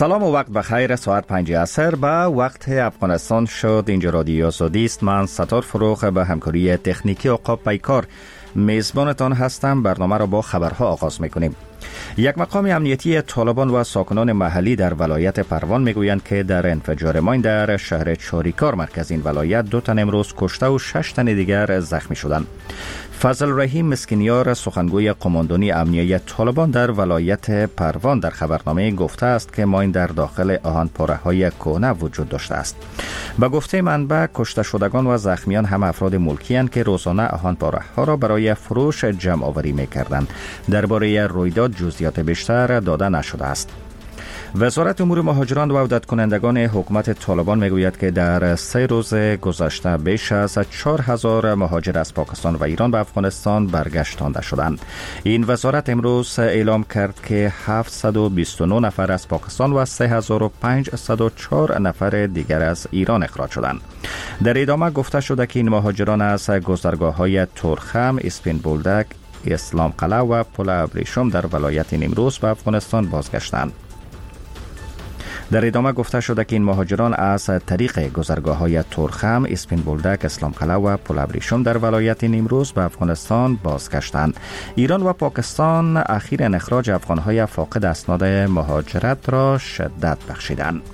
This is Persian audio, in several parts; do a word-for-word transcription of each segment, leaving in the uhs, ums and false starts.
سلام و وقت بخیر. ساعت پنج عصر به وقت افغانستان شد. اینجا رادیو آزادی است. من ستار فروغ به همکاری تکنیکی عقاب پیکار میزبانتان هستم. برنامه را با خبرها آغاز میکنیم. یک مقام امنیتی طالبان و ساکنان محلی در ولایت پروان میگویند که در انفجار ماین در شهر چاریکار مرکز این ولایت دو تن امروز کشته و شش تن دیگر زخمی شدند. فضل رحیم مسکینیار سخنگوی قماندانی امنیتی طالبان در ولایت پروان در خبرنامه گفته است که ماین در داخل آهن‌پاره‌های کهنه وجود داشته است. به گفته منبع کشته شدگان و زخمیان هم افراد ملکی اند که روزانه آهن‌پاره‌ها را برای فروش جمع آوری می‌کردند. درباره رویداد جزئیات بیشتر داده نشده است. وزارت امور مهاجران و عودت کنندگان حکومت طالبان میگوید که در سه روز گذشته بیش از چهار هزار مهاجر از پاکستان و ایران به افغانستان برگشتانده شدند. این وزارت امروز اعلام کرد که هفتصد و بیست و نه نفر از پاکستان و سه هزار و پنجصد و چهار نفر دیگر از ایران اخراج شدند. در ادامه گفته شده که این مهاجران از گذرگاه‌های تورخم، اسپین بولدک، اسلام قلعه و پل ابریشم در ولایت نیمروز به افغانستان بازگشتند. در ادامه گفته شده که این مهاجران از طریق گذرگاه‌های تورخم، اسپین بولدک، اسلام قلعه و پل ابریشم در ولایت نیمروز به افغانستان بازگشتند. ایران و پاکستان اخیراً اخراج افغان‌های فاقد اسناد مهاجرت را شدت بخشیدند.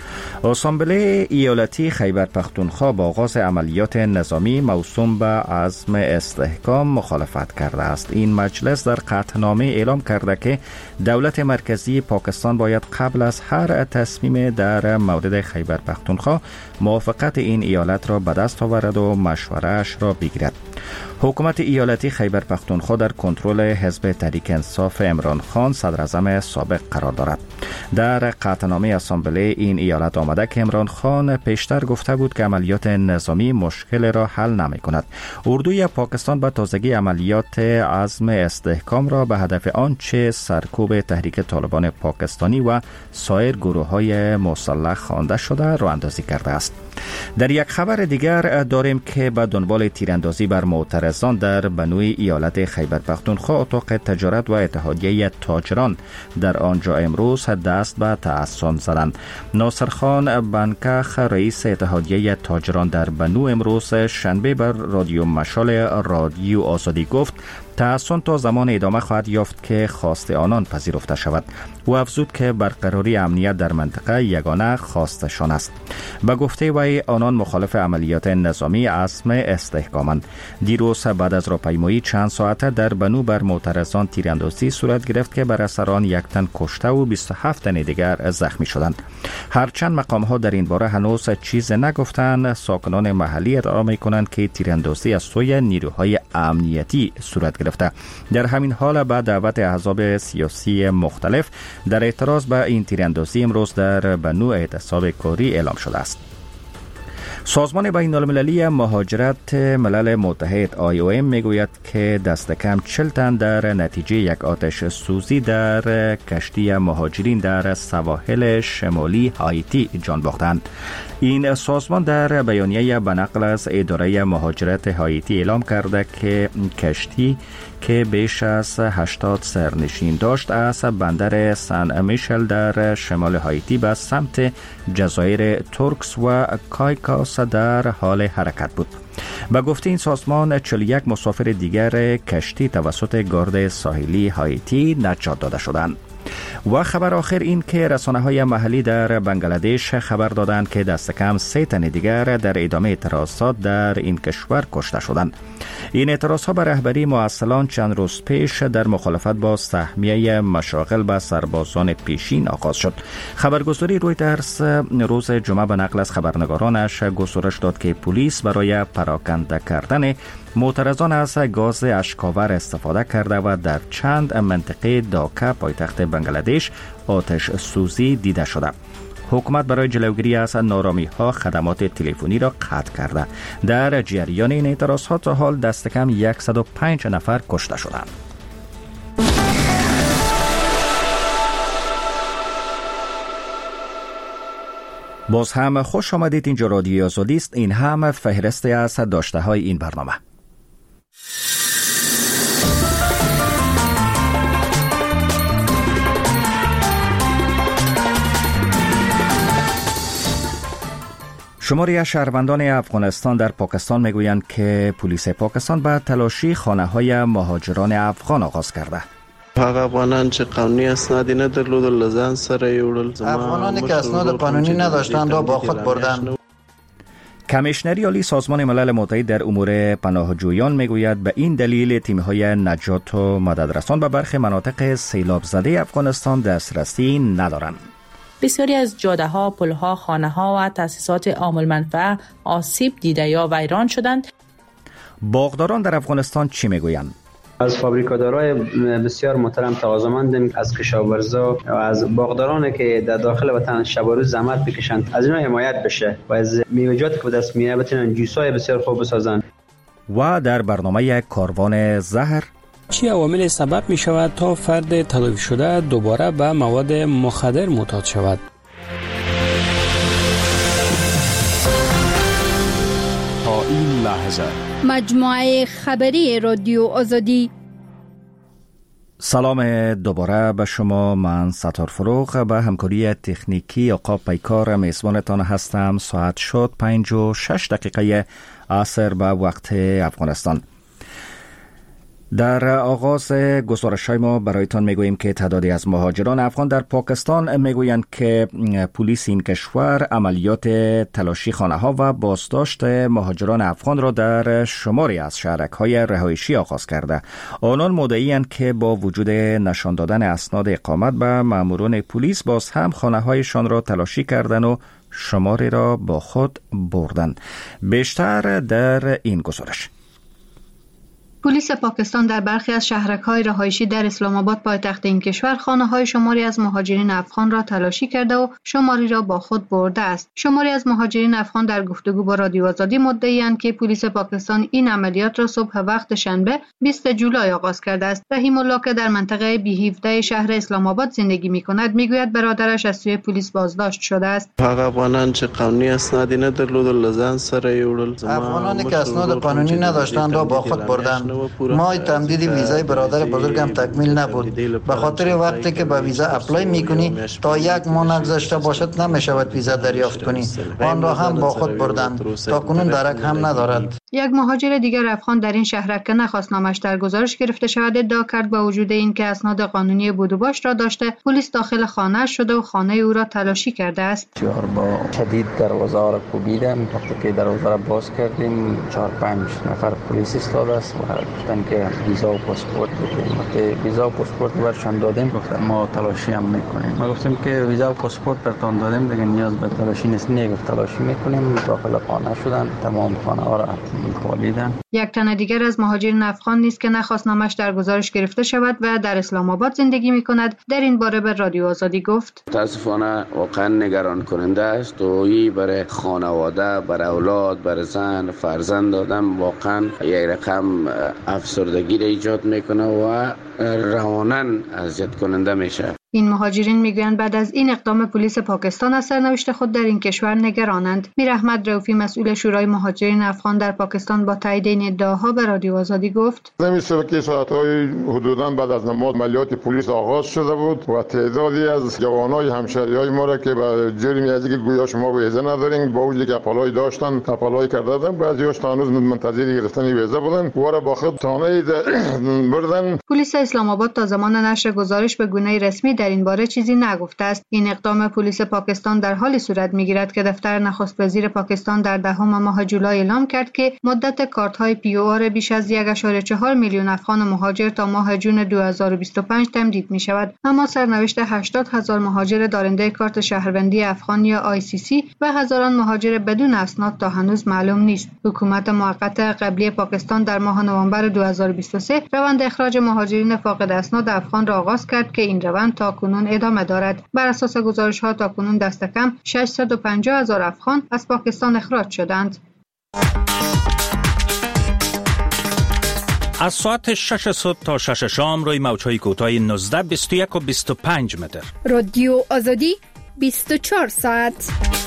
اسامبله ایالتی خیبر پختونخوا با آغاز عملیات نظامی موسوم به عزم استحکام مخالفت کرده است. این مجلس در قطعنامه اعلام کرده که دولت مرکزی پاکستان باید قبل از هر تصمیم در مورد خیبر پختونخوا موافقت این ایالت را به دست آورد و مشوره‌اش را بگیرد. حکومت ایالتی خیبر پختونخوا در کنترل حزب تحریک انصاف عمران خان صدر اعظم سابق قرار دارد. در قطعنامه اسامبله این ایالت آمده که عمران خان پیشتر گفته بود که عملیات نظامی مشکل را حل نمی کند. اردوی پاکستان به تازگی عملیات عزم استحکام را به هدف آنچه سرکوب تحریک طالبان پاکستانی و سایر گروه‌های مسلح خوانده شده راه اندازی کرده است. در یک خبر دیگر داریم که به دنبال تیراندازی بر معترضان در بنوی ایالت خیبر پختونخوا اتاق تجارت و اتحادیه تاجران در آنجا امروز دست به تعصب زدند. ناصر خان بنکخ رئیس اتحادیه تاجران در بنو امروز شنبه بر رادیو مشال رادیو آزادی گفت تعصب تا زمان ادامه خواهد یافت که خواست آنان پذیرفته شود. او افزود که برقراری امنیت در منطقه یگانه خواستشان است. به گفته وی آنان مخالف عملیات نظامی عزم استحکامند. دیروز بعد از راهپیمایی چند ساعته در بنو بر معترضان تیراندازی صورت گرفت که بر اثر آن یک تن کشته و بیست و هفت تن دیگر زخمی شدند. هرچند مقام ها در این باره هنوز چیز نگفتند، ساکنان محلی ادعا می‌کنند که تیراندازی از سوی نیروهای امنیتی صورت گرفته. در همین حال بعد دعوت احزاب سیاسی مختلف در اعتراض به این تیراندازی امروز در بنو اعتصاب کاری اعلام شده است. سازمان بین المللی مهاجرت ملل متحد آی او ام میگوید که دست کم چهل تن در نتیجه یک آتش سوزی در کشتی مهاجرین در سواحل شمالی هایتی جان باختند. این سازمان در بیانیه به نقل از اداره مهاجرت هایتی اعلام کرده که کشتی که بیش از هشتاد سرنشین داشت از بندر سن میشل در شمال هایتی به سمت جزایر تورکس و کایکاس در حال حرکت بود. به گفته این سازمان چهل و یک مسافر دیگر کشتی توسط گارد ساحلی هایتی نجات داده شدند. و خبر آخر این که رسانه‌های محلی در بنگلادش خبر دادند که دست کم سه تن دیگر در ادامه اعتراضات در این کشور کشته شدند. این اعتراضها به رهبری معسلان چند روز پیش در مخالفت با سهمیه مشاغل به سربازان پیشین آغاز شد. خبرگزاری رویترز روز جمعه به نقل از خبرنگارانش گزارش داد که پلیس برای پراکنده کردن معترضان از گاز اشکاور استفاده کرده و در چند منطقه داکا پایتخت بنگلادش آتش سوزی دیده شده. حکومت برای جلوگیری از نارامی ها خدمات تلفنی را قطع کرده. در جریان این اعتراضات تا حال دست کم صد و پنج نفر کشته شدند. باز هم خوش آمدید. اینجا رادیو آزادی است. این هم فهرستی از داشته های این برنامه. شماری از شهروندان افغانستان در پاکستان میگویند که پلیس پاکستان به تلاشی خانه‌های مهاجران افغان آغاز کرده. هغه افغانان چې قانوني اسناد نه درلودل لزان سره یوړل. افغانانی که اسناد قانونی نداشتند را با خود بردند. کمیشنری عالی سازمان ملل متحد در امور پناهجویان میگوید به این دلیل تیم‌های نجات و مددرسان به برخی مناطق سیلاب زده افغانستان دسترسی ندارند. بسیاری از جاده‌ها، پل‌ها، خانه‌ها و تأسیسات عام المنفعه آسیب دیده یا ویران شدند. باغداران در افغانستان چی میگویند؟ از فابریکادارای بسیار محترم تقاضامندیم، از کشاورزا و از باغدارانی که در داخل وطن شب و روز زحمت بکشند از اینا حمایت بشه و از میوه‌جاتی که به دست میاد بتونن جوسای بسیار خوب بسازن. و در برنامه کاروان زهر چی عوامل سبب می شود تا فرد تلافی شده دوباره به مواد مخدر معتاد شود؟ تا این لحظه مجموعه خبری رادیو آزادی. سلام دوباره به شما. من ستار فروغ به همکاری تکنیکی آقا پیکار میزبانتان هستم. ساعت شد پنج و شش دقیقه عصر به وقت افغانستان. در آغاز گزارش‌های ما برایتان میگوییم که تعدادی از مهاجران افغان در پاکستان میگویند که پلیس این کشور عملیات تلاشی خانه‌ها و بازداشت مهاجران افغان را در شماری از شهرک‌های رهایشی آغاز کرده. آنان مدعی‌اند که با وجود نشان دادن اسناد اقامت به ماموران پلیس باز هم خانه‌هایشان را تلاشی کردند و شماری را با خود بردند. بیشتر در این گزارش. پلیس پاکستان در برخی از شهرک‌های رهایشی در اسلام آباد پایتخت این کشور خانه‌های شماری از مهاجرین افغان را تلاشی کرده و شماری را با خود برده است. شماری از مهاجرین افغان در گفتگو با رادیو آزادی مدعی‌اند که پلیس پاکستان این عملیات را صبح وقت شنبه بیست جولای آغاز کرده است. رحیم الله که در منطقه بی هفده شهر اسلام آباد زندگی می‌کند میگوید برادرش از سوی پلیس بازداشت شده است. هغه افغانان چې قانوني اسناد نه درلودل لزان سره یوړل. افغانانی که اسناد قانونی نداشتند را با خود بردند. ماه تمدید ویزای برادر بزرگم تکمیل نبود. به خاطر وقتی که به ویزا اپلای میکنی تا یک ماه نگذشته باشد نمیشود ویزا دریافت کنی. آن را هم با خود بردند. تا کنون درک هم ندارد. یک مهاجر دیگر افغان در این شهرک که نخواست نامش در گزارش گرفته شود ادعا کرد با وجود این که اسناد قانونی بود و باش را داشته پلیس داخل خانه شده و خانه او را تلاشی کرده است. چهار با شدید دروازه را کوبیدن. وقتی که دروازه را باز کردیم چهار پنج نفر پلیس ایستاده است و گفتن که ویزا و پاسپورت بدیم. وقتی ویزا و پاسپورت برشان دادیم گفتن ما تلاشی هم میکنیم. ما گفتیم که ویزا و پاسپورت برتون دادیم دیگه نیاز به تلاشی نیست. نگفت تلاشی میکنیم. داخل خانه شدن تمام خانه ها را خالیدن. یک تن دیگر از مهاجرین افغان نیست که نخواست نامش در گزارش گرفته شود و در اسلام آباد زندگی میکند در این باره به رادیو آزادی گفت متاسفانه واقعا نگران کننده است و این برای خانواده، برای اولاد، برای زن، فرزند آدم واقعا یک رقم افسردگی را ایجاد میکنه و رواناً اذیت کننده میشه. این مهاجرین میگویند بعد از این اقدام پلیس پاکستان از سرنوشت خود در این کشور نگرانند. میر احمد رؤوفی مسئول شورای مهاجرین افغان در پاکستان با تایید این ادعاها به رادیو آزادی گفت نمیشه که ساعت‌های حدوداً بعد از نماز عملیات پلیس آغاز شده بود و تعدادی از جوانای همشهریای ما را که به جرمی از اینکه گویا شما ویزا ندارین با وجودی که اپلای داشتن اپلای کردن بعضی‌هاش تا هنوز منتظر گرفتن ویزا بودن و را با خود تانه بردن. پلیس اسلام آباد تا زمان نشر گزارش به گونه رسمی در این باره چیزی نگفته است. این اقدام پلیس پاکستان در حالی صورت میگیرد که دفتر نخست وزیر پاکستان در دهم ماه جولای اعلام کرد که مدت کارت‌های پی او آر بیش از یک و چهار میلیون افغان مهاجر تا ماه جون دو هزار و بیست و پنج تمدید می شود. اما سرنوشت هشتاد هزار مهاجر دارنده کارت شهروندی افغان یا آی سی سی و هزاران مهاجر بدون اسناد تا هنوز معلوم نیست. حکومت موقت قبلی پاکستان در ماه نوامبر دو هزار و بیست و سه روند اخراج مهاجرین فاقد اسناد افغان را آغاز کرد که این روند تا کنون ادامه دارد. بر اساس گزارش‌ها تا کنون دست کم ششصد و پنجاه هزار افغان از پاکستان اخراج شدند. از ساعت شش صبح تا شش شام روی موج‌های کوتاه نوزده، بیست و یک و بیست و پنج متر. رادیو آزادی بیست و چهار ساعت.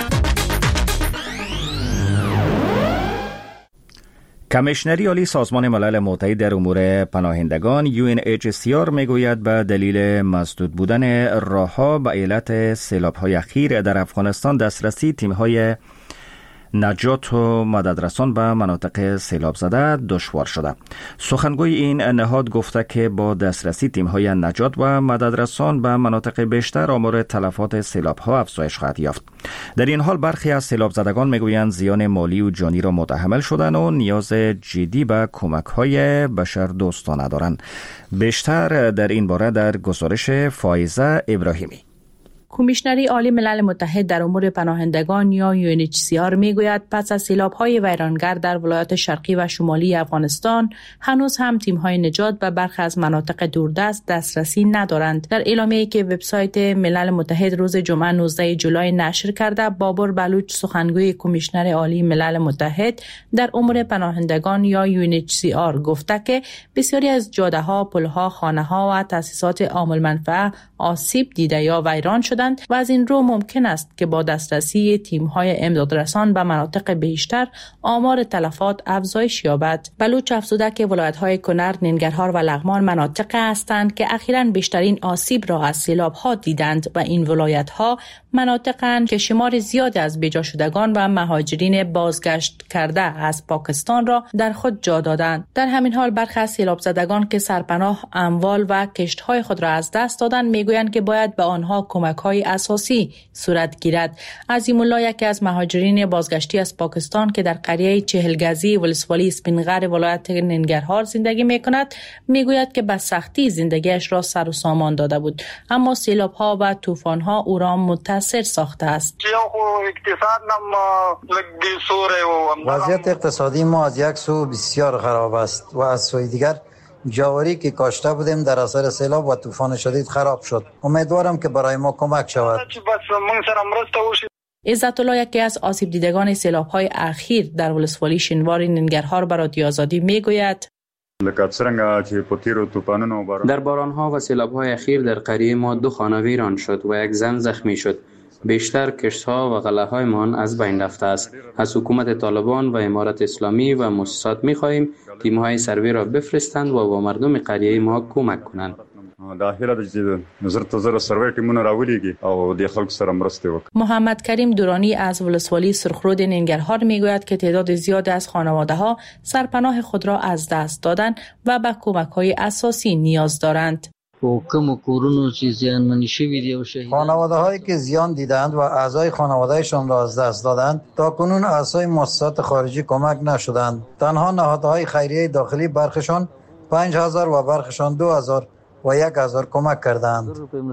کمیشنری عالی سازمان ملل متحد در امور پناهندگان یو ان اچ سی آر میگوید به دلیل مسدود بودن راه‌ها به علت سیلاب‌های اخیر در افغانستان دسترسی تیم‌های نجات و مددرسان به مناطق سیلاب زده دشوار شده. سخنگوی این نهاد گفته که با دسترسی تیم‌های نجات و مددرسان به مناطق بیشتر آمار تلفات سیلاب‌ها افزایش خواهد یافت. در این حال برخی از سیلاب زدگان میگویند زیان مالی و جانی را متحمل شدن و نیاز جدی به کمک‌های بشر دوستانه دارند. بیشتر در این باره در گزارش فایزه ابراهیمی. کمیشنری عالی ملل متحد در امور پناهندگان یا یو ان اچ سی آر میگوید پس از سیلاب‌های ویرانگر در ولایات شرقی و شمالی افغانستان هنوز هم تیم‌های نجات به برخی از مناطق دوردست دسترسی ندارند. در اعلامیه‌ای که وبسایت ملل متحد روز جمعه نوزدهم جولای نشر کرده، بابر بلوچ سخنگوی کمیشنر عالی ملل متحد در امور پناهندگان یا یو ان اچ سی آر گفته که بسیاری از جاده‌ها، پل‌ها، خانه‌ها و تأسیسات عامل منفعه آسیب دیده یا ویران شدند و از این رو ممکن است که با دسترسی تیم‌های امدادرسان به مناطق بیشتر آمار تلفات افزایش یابد. بلوچ افزوده که ولایت‌های کنر، ننگرهار و لغمان مناطق هستند که اخیراً بیشترین آسیب را از سیلاب‌ها دیدند و این ولایت‌ها مناطق‌اند که شمار زیادی از بیجا شدگان و مهاجرین بازگشت کرده از پاکستان را در خود جا دادند. در همین حال برخی از سیلاب زدگان که سرپناه، اموال و کشت‌های خود را از دست دادند میگویند که باید به آنها کمک‌های اساسی صورت گیرد. عظیم الله یکی از مهاجرین بازگشتی از پاکستان که در قریه چهلگزی ولسوالی اسپینغر ولایت ننگرهار زندگی می‌کند میگوید که به سختی زندگیش را سر و سامان داده بود، اما سیلاب‌ها و طوفان‌ها او را متاثر ساخته است. وضعیت اقتصادی ما از یک سو بسیار خراب است و از سوی دیگر جواری که کاشته بودیم در اثر سیلاب و طوفان شدید خراب شد. امیدوارم که برای ما کمک شود. عزت الله یکی از آسیب دیدگان سیلاب‌های اخیر در ولسوالی شینوار ننگرهار به رادیو آزادی میگوید در باران‌ها و سیلاب‌های اخیر در قریه ما دو خانه ویران شد و یک زن زخمی شد. بیشتر کشت‌ها و غله‌هایمان از بین رفته است. از حکومت طالبان و امارت اسلامی و مؤسسات می‌خواهیم تیم‌های سروی را بفرستند و با مردم قریه ما کمک کنند. محمد کریم دورانی از ولسوالی سرخرود ننگرهار میگوید که تعداد زیادی از خانواده‌ها سرپناه خود را از دست دادند و به کمک‌های اساسی نیاز دارند. خانواده هایی که زیان دیدند و اعضای خانوادهشان را از دست دادند تا کنون اعضای مؤسسات خارجی کمک نشدند. تنها نهادهای خیریه داخلی برخشان پنج هزار و برخشان دو هزار و یک هزار کمک کردند.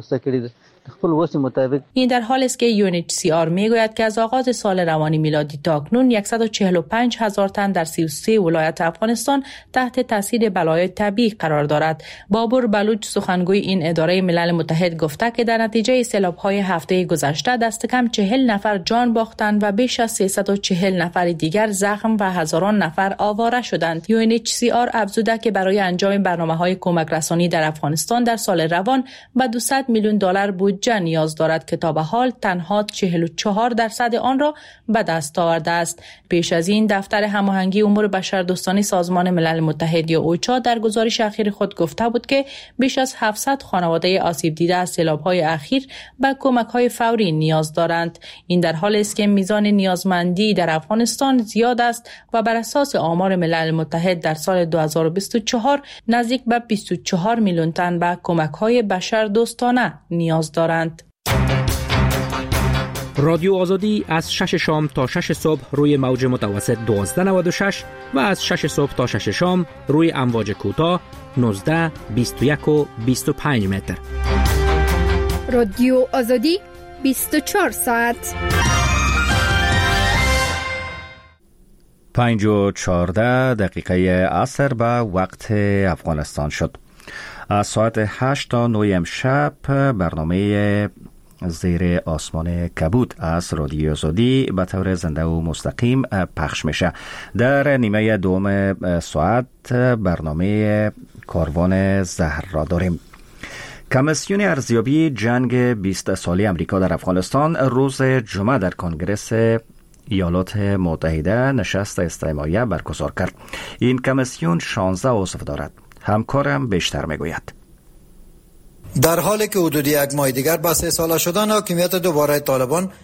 این در حالی است که یو ان اچ سی آر میگوید که از آغاز سال روانی میلادی تا اکنون صد و چهل و پنج هزار تن در سی و سه ولایت افغانستان تحت تاثیر بلای طبیعی قرار دارد. بابر بلوچ سخنگوی این اداره ملل متحد گفته که در نتیجه سیلاب‌های هفته گذشته دست کم چهل نفر جان باختند و بیش از سیصد و چهل نفر دیگر زخم و هزاران نفر آواره شدند. یو ان اچ سی آر افزوده که برای انجام برنامه‌های کمک رسانی در افغانستان در سال روان به دویست میلیون دلار بودجه نیاز دارد که تا به حال تنها چهل و چهار درصد آن را به دست آورده است. پیش از این دفتر هماهنگی امور بشردوستانه سازمان ملل متحد یا اوچا در گزارش اخیر خود گفته بود که بیش از هفتصد خانواده آسیب دیده از سیلاب‌های اخیر به کمک‌های فوری نیاز دارند. این در حالی است که میزان نیازمندی در افغانستان زیاد است و بر اساس آمار ملل متحد در سال دو هزار و بیست و چهار نزدیک به بیست و چهار میلیون تن به کمک‌های بشردوستانه نیاز دارند. رادیو آزادی از شش شام تا شش صبح روی موج متوسط دوازده نود و شش و از شش صبح تا شش شام روی امواج کوتاه نوزده، بیست و یک و بیست و پنج متر. رادیو آزادی بیست و چهار ساعت. پنج و چهارده دقیقه عصر به وقت افغانستان شد. از ساعت هشت تا نه امشب برنامه زیر آسمان کبود از رادیو آزادی به طور زنده و مستقیم پخش میشه. در نیمه دوم ساعت برنامه کاروان زهر را داریم. کمیسیون ارزیابی جنگ بیست ساله امریکا در افغانستان روز جمعه در کنگره ایالات متحده نشست استماعیه برگزار کرد. این کمیسیون شانزده عضو دارد. همکارم بیشتر میگوید. در حالی که حدود یک ماه دیگر با سه ساله شدن حاکمیت دوباره طالبان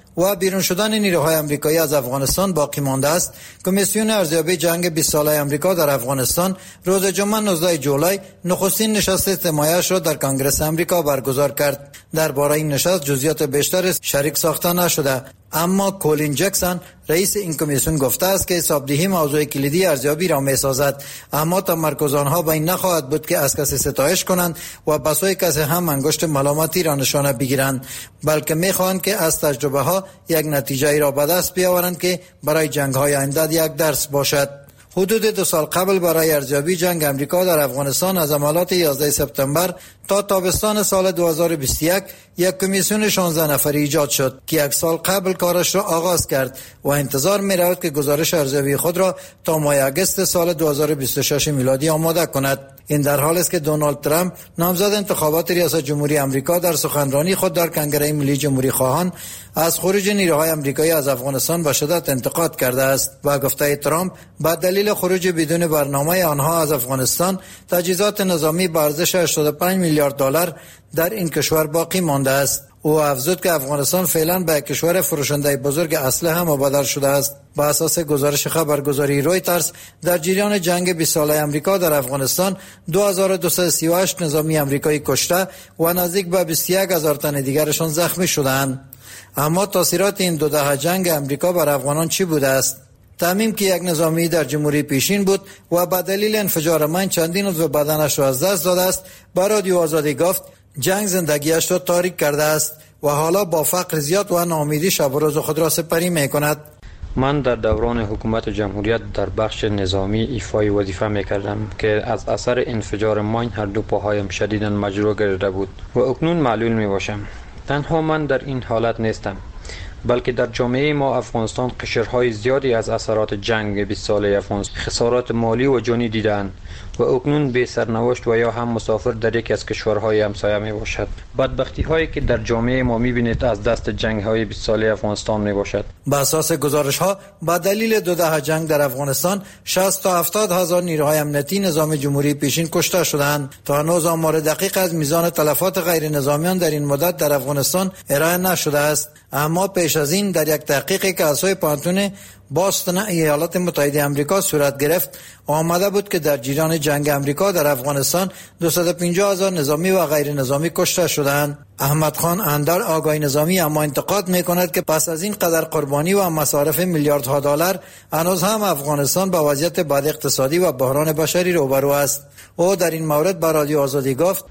و بیرون شدن نیروهای آمریکایی از افغانستان باقی مانده است، کمیسیون ارزیابی جنگ بیست ساله آمریکا در افغانستان روز جمعه نوزدهم جولای نخستین نشست استماعیش را در کنگره آمریکا برگزار کرد. درباره این نشست جزئیات بیشتر شریک ساخته نشده، اما کولین جکسون رئیس این کمیسیون گفته است که حسابدهی موضوع کلیدی ارزیابی را می‌سازد، اما تمرکز آنها به این نخواهد بود که از کسی ستایش کنند و بسوی کسی هم انگشت ملامتی را نشانه بگیرند، بلکه می‌خواهند که از تجربه ها یک نتیجه ای را به دست بیاورند که برای جنگ های آینده یک درس باشد. حدود دو سال قبل برای ارزیابی جنگ امریکا در افغانستان از عملیات یازده سپتامبر تا تابستان سال دو هزار و بیست و یک یک کمیسیون شانزده نفری ایجاد شد که یک سال قبل کارش را آغاز کرد و انتظار می رود که گزارش ارزیابی خود را تا ماه اگست سال دو هزار و بیست و شش میلادی آماده کند. این در حالی است که دونالد ترامپ نامزد انتخابات ریاست جمهوری آمریکا در سخنرانی خود در کنگره ملی جمهوری خواهان از خروج نیروهای آمریکایی از افغانستان به شدت انتقاد کرده است و گفته ترامپ به دلیل خروج بدون برنامه آنها از افغانستان تجهیزات نظامی به ارزش هشتاد و پنج میلیارد دلار در این کشور باقی مانده است. او افزود که افغانستان فعلا به کشور فروشنده بزرگ اسلحه مبادل شده است. با اساس گزارش خبرگزاری رویترز در جریان جنگ بیست ساله آمریکا در افغانستان دو هزار و دویست و سی و هشت نظامی آمریکایی کشته و نزدیک به بیست و یک هزار تن دیگرشان زخمی شدند. اما تاثیرات این دو دهه جنگ آمریکا بر افغانان چی بوده است؟ تمیم که یک نظامی در جمهوری پیشین بود و به دلیل انفجار من چندین عضو بدنش را از دست داده است، با رادیو آزادی گفت جنگ زندگیش را تاریک کرده است و حالا با فقر زیاد و ناامیدی شب و روز خود را سپری می کند. من در دوران حکومت جمهوریت در بخش نظامی ایفای وظیفه می کردم که از اثر انفجار ماین هر دو پاهایم شدیداً مجروح گردیده بود و اکنون معلول می باشم. تنها من در این حالت نیستم، بلکه در جامعه ما افغانستان قشرهای زیادی از اثرات جنگ بیست ساله افغانستان خسارات مالی و جانی دیدند و اکنون بی سرنوشت و یا هم مسافر در یکی از کشورهای همسایه می باشد. بدبختی هایی که در جامعه ما می بینید از دست جنگ های بیست ساله افغانستان می باشد. با اساس گزارش ها با دلیل دو دهه جنگ در افغانستان شصت تا هفتاد هزار نیروهای امنیتی نظام جمهوری پیشین کشته شدند. تا هنوز آمار دقیق از میزان تلفات غیر نظامیان در این مدت در افغانستان ارائه نشده است، اما پیش از این در یک تحقیقی که از سوی پانتون باستون ایالات متحده آمریکا صورت گرفت آمده بود که در جریان جنگ آمریکا در افغانستان دویست و پنجاه هزار نظامی و غیر نظامی کشته شدند. احمد خان اندر آگاهی نظامی اما انتقاد می‌کند که پس از این قدر قربانی و مصارف میلیاردها دلار هنوز هم افغانستان با وضعیت بد اقتصادی و بحران بشری روبرو است. او در این مورد با رادیو آزادی گفت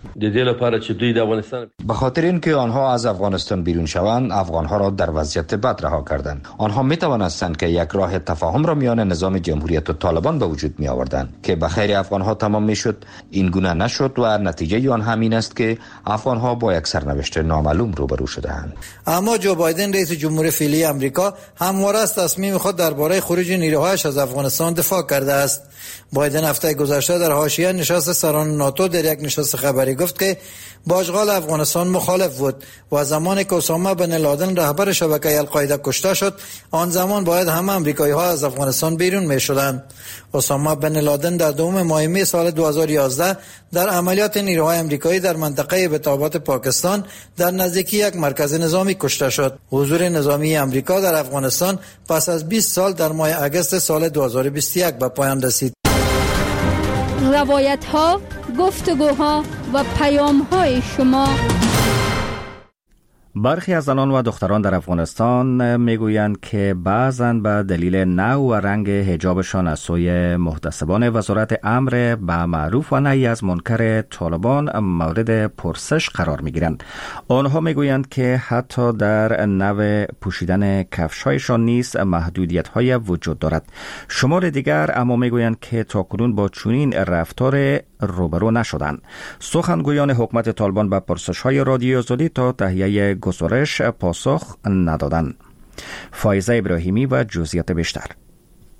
به خاطر اینکه آنها از افغانستان بیرون شوند افغانها را در وضعیت بد رها کردند. آنها می توانستند که یک راه تفاهم را میان نظام جمهوریت و طالبان به وجود می آوردند که به خیر افغانها تمام می شد. این گونه نشد و نتیجه آن همین است که افغانها با یک سرنوشت نامعلوم روبرو شدند. اما جو بایدن رئیس جمهور فعلی آمریکا همواره از تصمیم خود درباره خروج نیروهایش از افغانستان دفاع کرده است. بایدن هفته گذشته در حاشیه نشست سران ناتو در یک نشست خبری گفت که با اشغال افغانستان مخالف بود و زمانی که اسامه بن لادن رهبر شبکه القاعده کشته شد آن زمان باید همه آمریکایی ها از افغانستان بیرون می شدند. اسامه بن لادن در دوم ماه می سال دو هزار و یازده در عملیات نیروهای آمریکایی در منطقه بتابات پاکستان در نزدیکی یک مرکز نظامی کشته شد. حضور نظامی آمریکا در افغانستان پس از بیست سال در ماه اگست سال دو هزار و بیست و یک به پایان رسید. روایت ها، گفتگوها و پیام های شما. برخی از زنان و دختران در افغانستان میگویند که بعضاً به دلیل نوع و رنگ حجابشان از سوی محتسبان وزارت امر به معروف و نهی از منکر طالبان مورد پرسش قرار میگیرند. آنها میگویند که حتی در نوع پوشیدن کفش‌هایشان نیز محدودیت‌های وجود دارد. شمار دیگر اما میگویند که تاکنون با چنین رفتار روبرو نشدند. سخنگویان حکومت طالبان به پرسش‌های رادیو آزادی تا تهیه گزارش پاسخ ندادند. فایزه ابراهیمی و جزئیات بیشتر.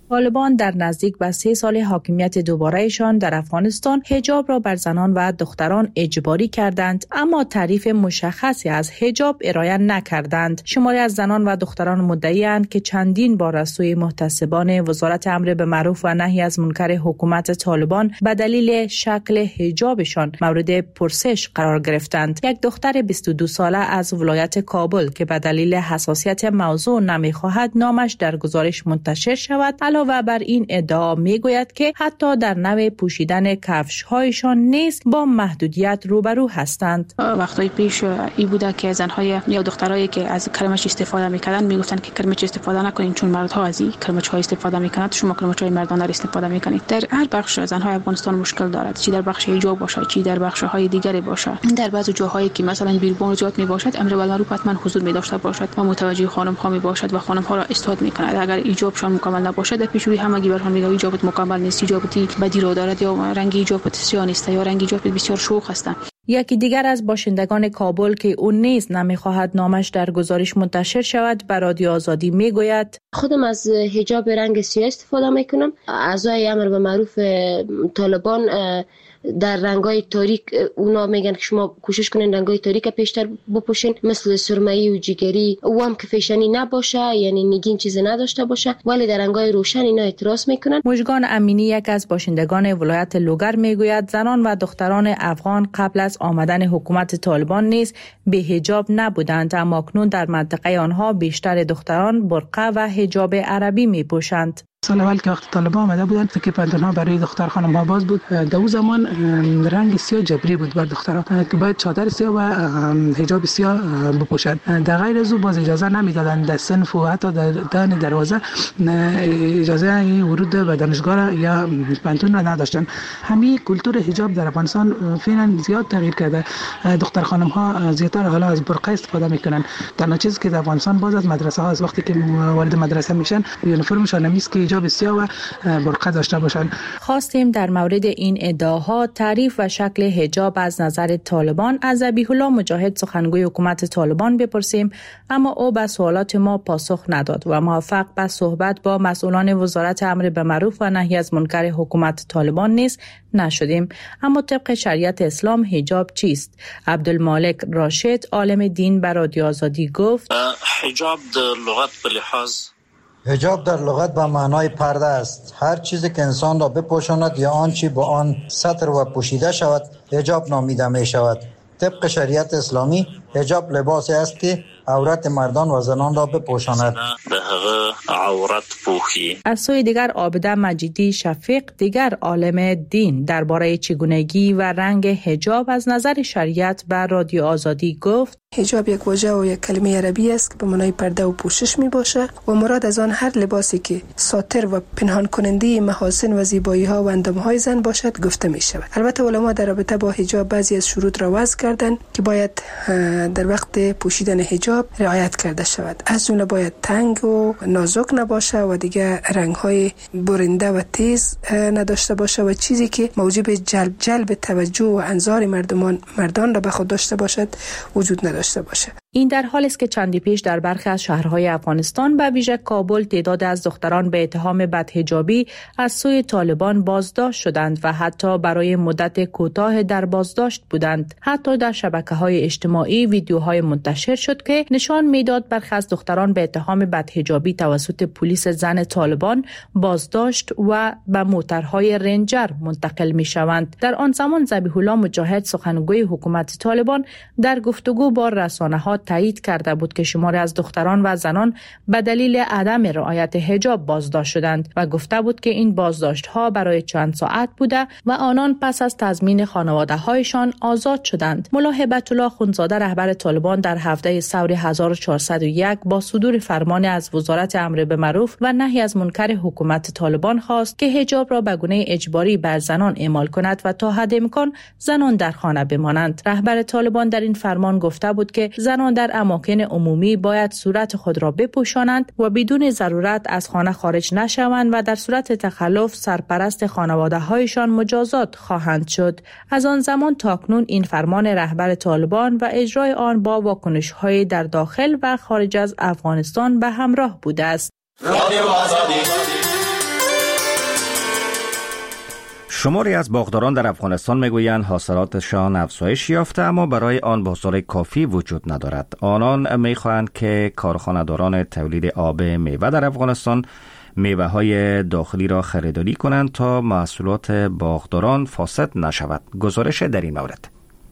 طالبان در نزدیک به سه سال حاکمیت دوبارهشان در افغانستان حجاب را بر زنان و دختران اجباری کردند، اما تعریف مشخصی از حجاب ارائه نکردند. شماری از زنان و دختران مدعی‌اند که چندین بار از سوی محتسبان وزارت امر به معروف و نهی از منکر حکومت طالبان به دلیل شکل حجابشان مورد پرسش قرار گرفتند. یک دختر بیست و دو ساله از ولایت کابل که به دلیل حساسیت موضوع نمی‌خواهد نامش در گزارش منتشر شود، علاوه بر این ادعا میگوید که حتی در نوع پوشیدن کفش‌هایشان نیز با محدودیت روبرو هستند. وقتای پیش ای بوده که زن‌های یا دخترایی که از کرمچ استفاده می‌کردند میگفتند که کرمچ استفاده نکنین چون مردها از این کرمچ‌ها استفاده می‌کنند، شما کرمچ‌های مردانه را استفاده می‌کنید. در هر بخش زن‌های افغانستان مشکل دارد، چی در بخش حجاب باشه، چی در بخش‌های دیگری باشه. در بعضی جاهایی که مثلا بیرون زیاد میباشد امر بالمعروف حتما حضور می‌داشته باشد و متوجه خانم‌ها میباشد و خانم‌ها را استاد می‌کند. اگر حجابشان مکمل نباشد در پیشوری همگی برها میگه حجابت مکمل نیست، حجابتی بدی رو دارد یا رنگ حجابت سیاه نیست یا رنگ حجابت بسیار شوخ است. یکی دیگر از باشندگان کابل که اون نیز نمیخواهد نامش در گزارش منتشر شود به رادیو آزادی میگوید خودم از حجاب رنگ سیاه استفاده میکنم. اعضای امر به معروف طالبان در رنگای تاریک اونا میگن که شما کوشش کنین رنگای تاریک پیشتر بپوشین، مثل سرمه‌ای و جگری، او هم که فیشنی نباشه، یعنی نگین چیزی نداشته باشه، ولی در رنگای روشن اینا اعتراض میکنن. مژگان امینی یک از باشندگان ولایت لوگر میگوید زنان و دختران افغان قبل از آمدن حکومت طالبان نیز به حجاب نبودند، اما اکنون در منطقه آنها بیشتر دختران برقع و حجاب عربی میپوشند. سال اول که وقت طالبان آمده بودند که پنتونها برای دختر خانم ها باز بود، در اون زمان رنگ سیاه جبری بود بر دخترها که باید چادر سیاه و حجاب سیاه بپوشند. در غیر از او باز اجازه نمیدادند در صنف و حتی در دهن دروازه اجازه ورود به دانشگاه یا پنتون را نداشتند. همین کلتور حجاب در افغانستان فعلا زیاد تغییر کرده. دختر خانم ها زیاتر حالا از برقع استفاده میکنن. تنها چیزی که در افغانستان باز از مدرسه ها از وقتی که وارد مدرسه میشن یونیفرمشان نمیست که حجاب سیاه و برقع داشته باشند. خواستیم در مورد این ادعاها تعریف و شکل حجاب از نظر طالبان از ذبیح الله مجاهد سخنگوی حکومت طالبان بپرسیم، اما او به سوالات ما پاسخ نداد و موفق به صحبت با مسئولان وزارت امر به معروف و نهی از منکر حکومت طالبان نیز نشدیم. اما طبق شریعت اسلام حجاب چیست؟ عبدالمالک راشد عالم دین بر رادیو آزادی گفت حجاب در لغت به لحاظ حجاب در لغت به معنای پرده است. هر چیزی که انسان را بپوشاند یا آنچه با آن ستر و پوشیده شود حجاب نامیده می شود. طبق شریعت اسلامی حجاب لباسی است که عورت مردان و زنان را بپوشاند. عورت پوشی. از سوی دیگر عابده مجیدی شفیق دیگر عالم دین درباره چگونگی و رنگ حجاب از نظر شریعت بر رادیو آزادی گفت حجاب یک واژه و یک کلمه عربی است که به معنای پرده و پوشش می باشه و مراد از آن هر لباسی که ساتر و پنهان کننده محاسن و زیبایی ها و اندام های زن باشد گفته می شود. البته علما در رابطه با حجاب بعضی از شروط را وضع کردند که باید در وقت پوشیدن حجاب رعایت کرده شود. از جمله باید تنگ و نازک نباشه و دیگه رنگ های برنده و تیز نداشته باشه و چیزی که موجب جلب جلب توجه و انظار مردمان مردان را به خود داشته باشد وجود نداشته باشه. این در حالی است که چندی پیش در برخی از شهرهای افغانستان به ویژه کابل تعداد از دختران به اتهام بدحجابی از سوی طالبان بازداشت شدند و حتی برای مدت کوتاه در بازداشت بودند. حتی در شبکه‌های اجتماعی ویدیوهای منتشر شد که نشان میداد برخی از دختران به اتهام بدحجابی توسط پلیس زن طالبان بازداشت و به موترهای رنجر منتقل می‌شوند. در آن زمان ذبیح الله مجاهد سخنگوی حکومت طالبان در گفتگو با رسانه‌ها تایید کرده بود که شماری از دختران و زنان به دلیل عدم رعایت حجاب بازداشت شدند و گفته بود که این بازداشت‌ها برای چند ساعت بوده و آنان پس از تضمین خانواده‌هایشان آزاد شدند. ملا هیبت الله خونزاده رهبر طالبان در هفته ثور هزار و چهارصد و یک با صدور فرمان از وزارت امر به معروف و نهی از منکر حکومت طالبان خواست که حجاب را به گونه اجباری بر زنان اعمال کند و تا حد امکان زنان در خانه بمانند. رهبر طالبان در این فرمان گفته بود که زنان در اماکن عمومی باید صورت خود را بپوشانند و بدون ضرورت از خانه خارج نشوند و در صورت تخلف سرپرست خانواده‌هایشان مجازات خواهند شد. از آن زمان تا اکنون این فرمان رهبر طالبان و اجرای آن با واکنش‌های در داخل و خارج از افغانستان به همراه بوده است. رادیو آزادی شماری از باغداران در افغانستان میگویند حاصلاتشان افزایش یافته، اما برای آن بازار کافی وجود ندارد. آنان میخواهند که کارخانه‌داران تولید آب میوه در افغانستان میوه های داخلی را خریداری کنند تا محصولات باغداران فاسد نشود. گزارش در این مورد.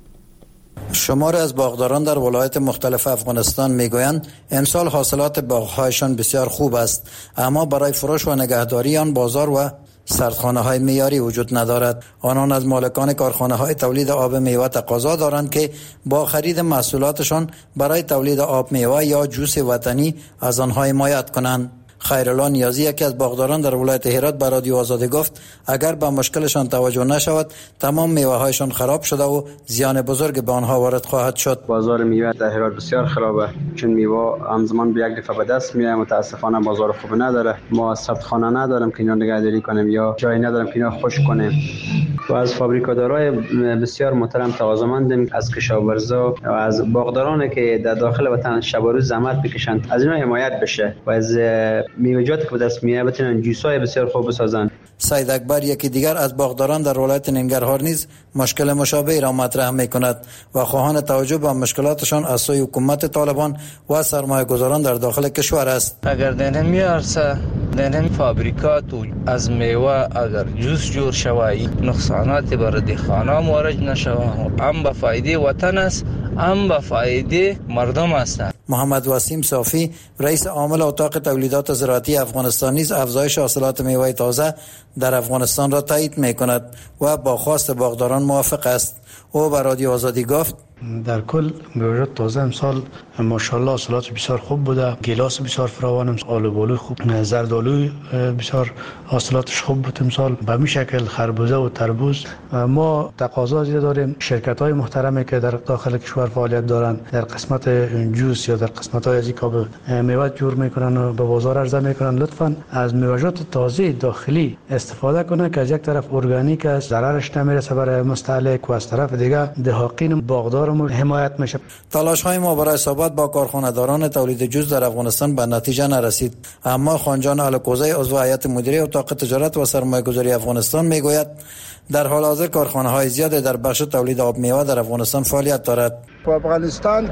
شماری از باغداران در ولایت مختلف افغانستان میگویند امسال حاصلات باغ‌هایشان بسیار خوب است، اما برای فروش و نگهداری آن بازار و سردخانه های معیاری وجود ندارد. آنان از مالکان کارخانه های تولید آب میوه تقاضا دارند که با خرید محصولاتشان برای تولید آب میوه یا جوس وطنی از آنها حمایت کنند. خیرالله نیازی، یکی از باغداران در ولایت هرات، به رادیو آزادی گفت اگر به مشکلشان توجه نشود تمام میوه هایشان خراب شده و زیان بزرگ به آنها وارد خواهد شد. بازار میوه در هرات بسیار خرابه، چون میوه همزمان به یک دفعه به دست میاد. متاسفانه بازار خوب نداره. ما سردخانه نداریم که اینا نگهداری کنیم یا جایی نداریم که اینا خشک کنیم. و از فابریکادارای بسیار محترم تقاضامندیم از کشاورزا و از باغدارانی که در داخل وطن شب و روز زحمت بکشند از اینا حمایت بشه و از میوه‌جات که به دست میاد بتونن جوسای بسیار خوب بسازن. سید اکبر، یکی دیگر از باغداران در ولایت ننگرهار، نیز مشکل مشابه را مطرح می‌کند و خواهان توجه به مشکلاتشان از سوی حکومت طالبان و سرمایه‌گذاران در داخل کشور است. اگر در همین عرصه در همین فابریکات از میوه اگر جوس جور شوی، نقصانات بر دهقانان وارد نشود، هم به فایده وطن است هم به فایده مردم است. محمد وسیم صافی، رئیس عامل اتاق تولیدات زراعتی افغانستان، نیز افزایش حاصلات میوه تازه در افغانستان را تایید می‌کند و با خواست باغداران موافق است. او به رادیو آزادی گفت در کل میوه تازه امسال ماشاءالله حاصلات بسیار خوب بوده. گیلاس بسیار فراوان، آلوبالو خوب، زردآلو بسیار حاصلاتش خوب بود امسال. به همین شکل خربوزه و تربوز. ما تقاضا زیاد داریم. شرکت‌های محترمی که در داخل کشور فعالیت دارند در قسمت جوس یا در قسمت‌های از این کاب میوه جور میکنن و به بازار عرضه میکنن، لطفاً از میوه‌جات تازه داخلی استفاده کنند که از یک طرف ارگانیک است، ضررش نمیرسه برای مستهلک، و از طرف دیگه دهقان باغدار حمایت میشه. تلاش های ما برای صحبت با کارخانه‌داران تولید جوس در افغانستان به نتیجه نرسید، اما خانجان الکوزی، عضو هیئت مدیره اتاق تجارت و سرمایه‌گذاری افغانستان، میگوید در حال حاضر کارخانه های زیادی در بخش تولید آب میوه در افغانستان فعالیت دارد. په افغانستان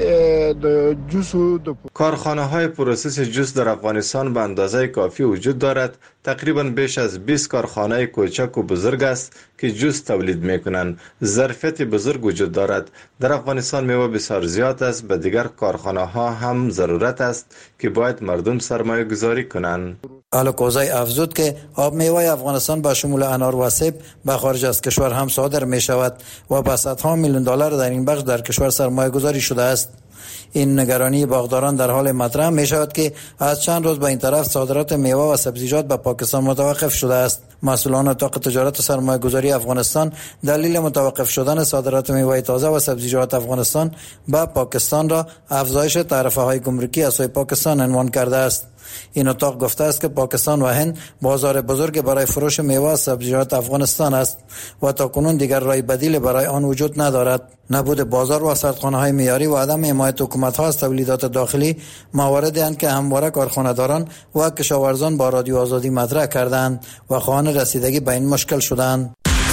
کې د جوسو د کارخانه های پروسس جوس در افغانستان به اندازه کافی وجود دارد. تقریبا بیش از بیست کارخانه کوچک و بزرگ است که جوس تولید میکنند. ظرفیت بزرگ وجود دارد. در افغانستان میوه بسیار زیاد است. به دیگر کارخانه ها هم ضرورت است که باید مردم سرمایه گذاری کنند. الکوزی افزود که آب میوه افغانستان با شمول انار و سیب به خارج از کشور هم صادر می شود و با صدها میلیون دلار در این بخش در کشور سرمایه گذاری شده است. این نگرانی باغداران در حال مطرح می شود که از چند روز به این طرف صادرات میوه و سبزیجات به پاکستان متوقف شده است. مسئولان اتاق تجارت و سرمایه گذاری افغانستان دلیل متوقف شدن صادرات میوه تازه و سبزیجات افغانستان به پاکستان را افزایش تعرفه های گمرکی از سوی پاکستان عنوان کرده است. این اتاق گفته است که پاکستان و هند بازار بزرگ برای فروش میوه و سبزیجات افغانستان است و تاکنون دیگر راه بدیل برای آن وجود ندارد. نبود بازار و سردخانه های معیاری و عدم حمایت حکومت ها از تولیدات داخلی مواردی اند که همواره کارخانه‌داران و کشاورزان با رادیو آزادی مطرح کردند و خواهان رسیدگی به این مشکل شدند.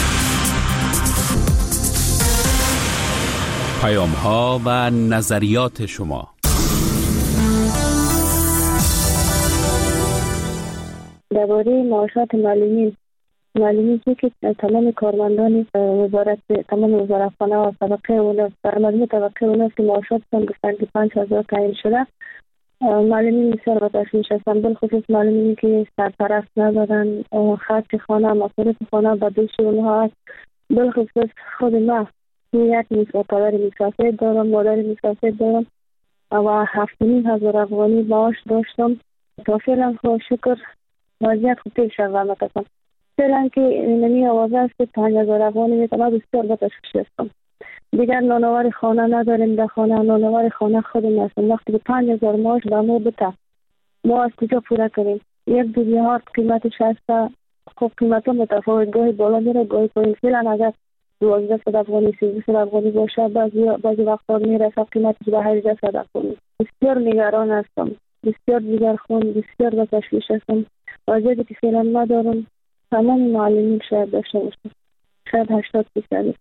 پیام ها و نظریات شما. درباره معاشات معلمین معلومی که تمام کارمندان وزارت تمام وزارتخانه و طبقه اوناس در مجموع طبقه اوناس که معاشاتشان گفتن که پنج هزار تعیین شده، معلمین بسیار به تشویش هستند، بالخصوص معلمینی که سرپرست ندارن، خرج خانه مصارف خانه به دوش اونها است. بالخصوص خود ما یک پدر مسافر دارم، مادر مسافر دارم و هفت و نیم هزار افغانی معاش داشتم. تا فعلا خدا شکر وضعیت خوب پیش رفت. مثلا فعلا که نمی آوازه است که پنج هزار افغانی میتونم بسیار به تشویش هستم. دیگر نانوار خانه نداریم، در خانه نانوار خانه خودم هستم. وقتی که پنج هزار معاش به ما بده ما از کجا پورا کنیم؟ یک دوزی هارد قیمتش هست، خب قیمت ها متفاوت، گاهی بالا میره گاهی پایین. فعلا اگر دوازده صد افغانی سیزده صد افغانی باشه بعضی بعضی وقتا میرسه قیمتش به هجده صد افغانی. بسیار نگران هستم، بسیار دیگر خون، بسیار به تشویش هستم. وضعیتی که فعلا ندارم تمام معلمین شاید داشته باشه، شاید هشتاد درصد.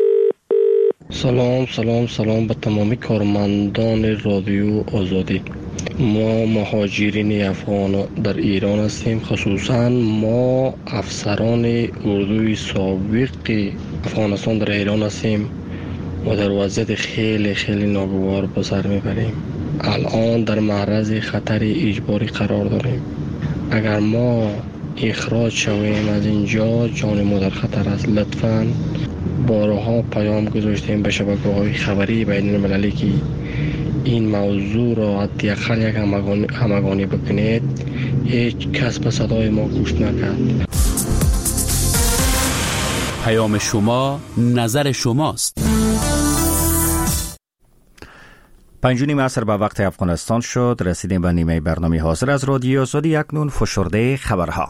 سلام سلام سلام به تمامی کارمندان رادیو آزادی. ما مهاجرین افغان در ایران هستیم، خصوصا ما افسران اردوی سابق افغانستان در ایران هستیم و در وضعیت خیلی خیلی ناگوار به سر میبریم. الان در معرض خطر اجباری قرار داریم. اگر ما اخراج شویم از اینجا جان ما در خطر است. لطفاً بارها پیام گذاشتیم به شبکه‌های خبری بین المللی که این موضوع را حداقل یک همگانی, همگانی بکنید. هیچ کس به صدای ما گوش نکرد. پیام شما نظر شماست. پنج و نیم عصر به وقت افغانستان شد. رسیدیم به نیمه برنامه حاضر از رادیو آزادی. اکنون فشرده خبرها.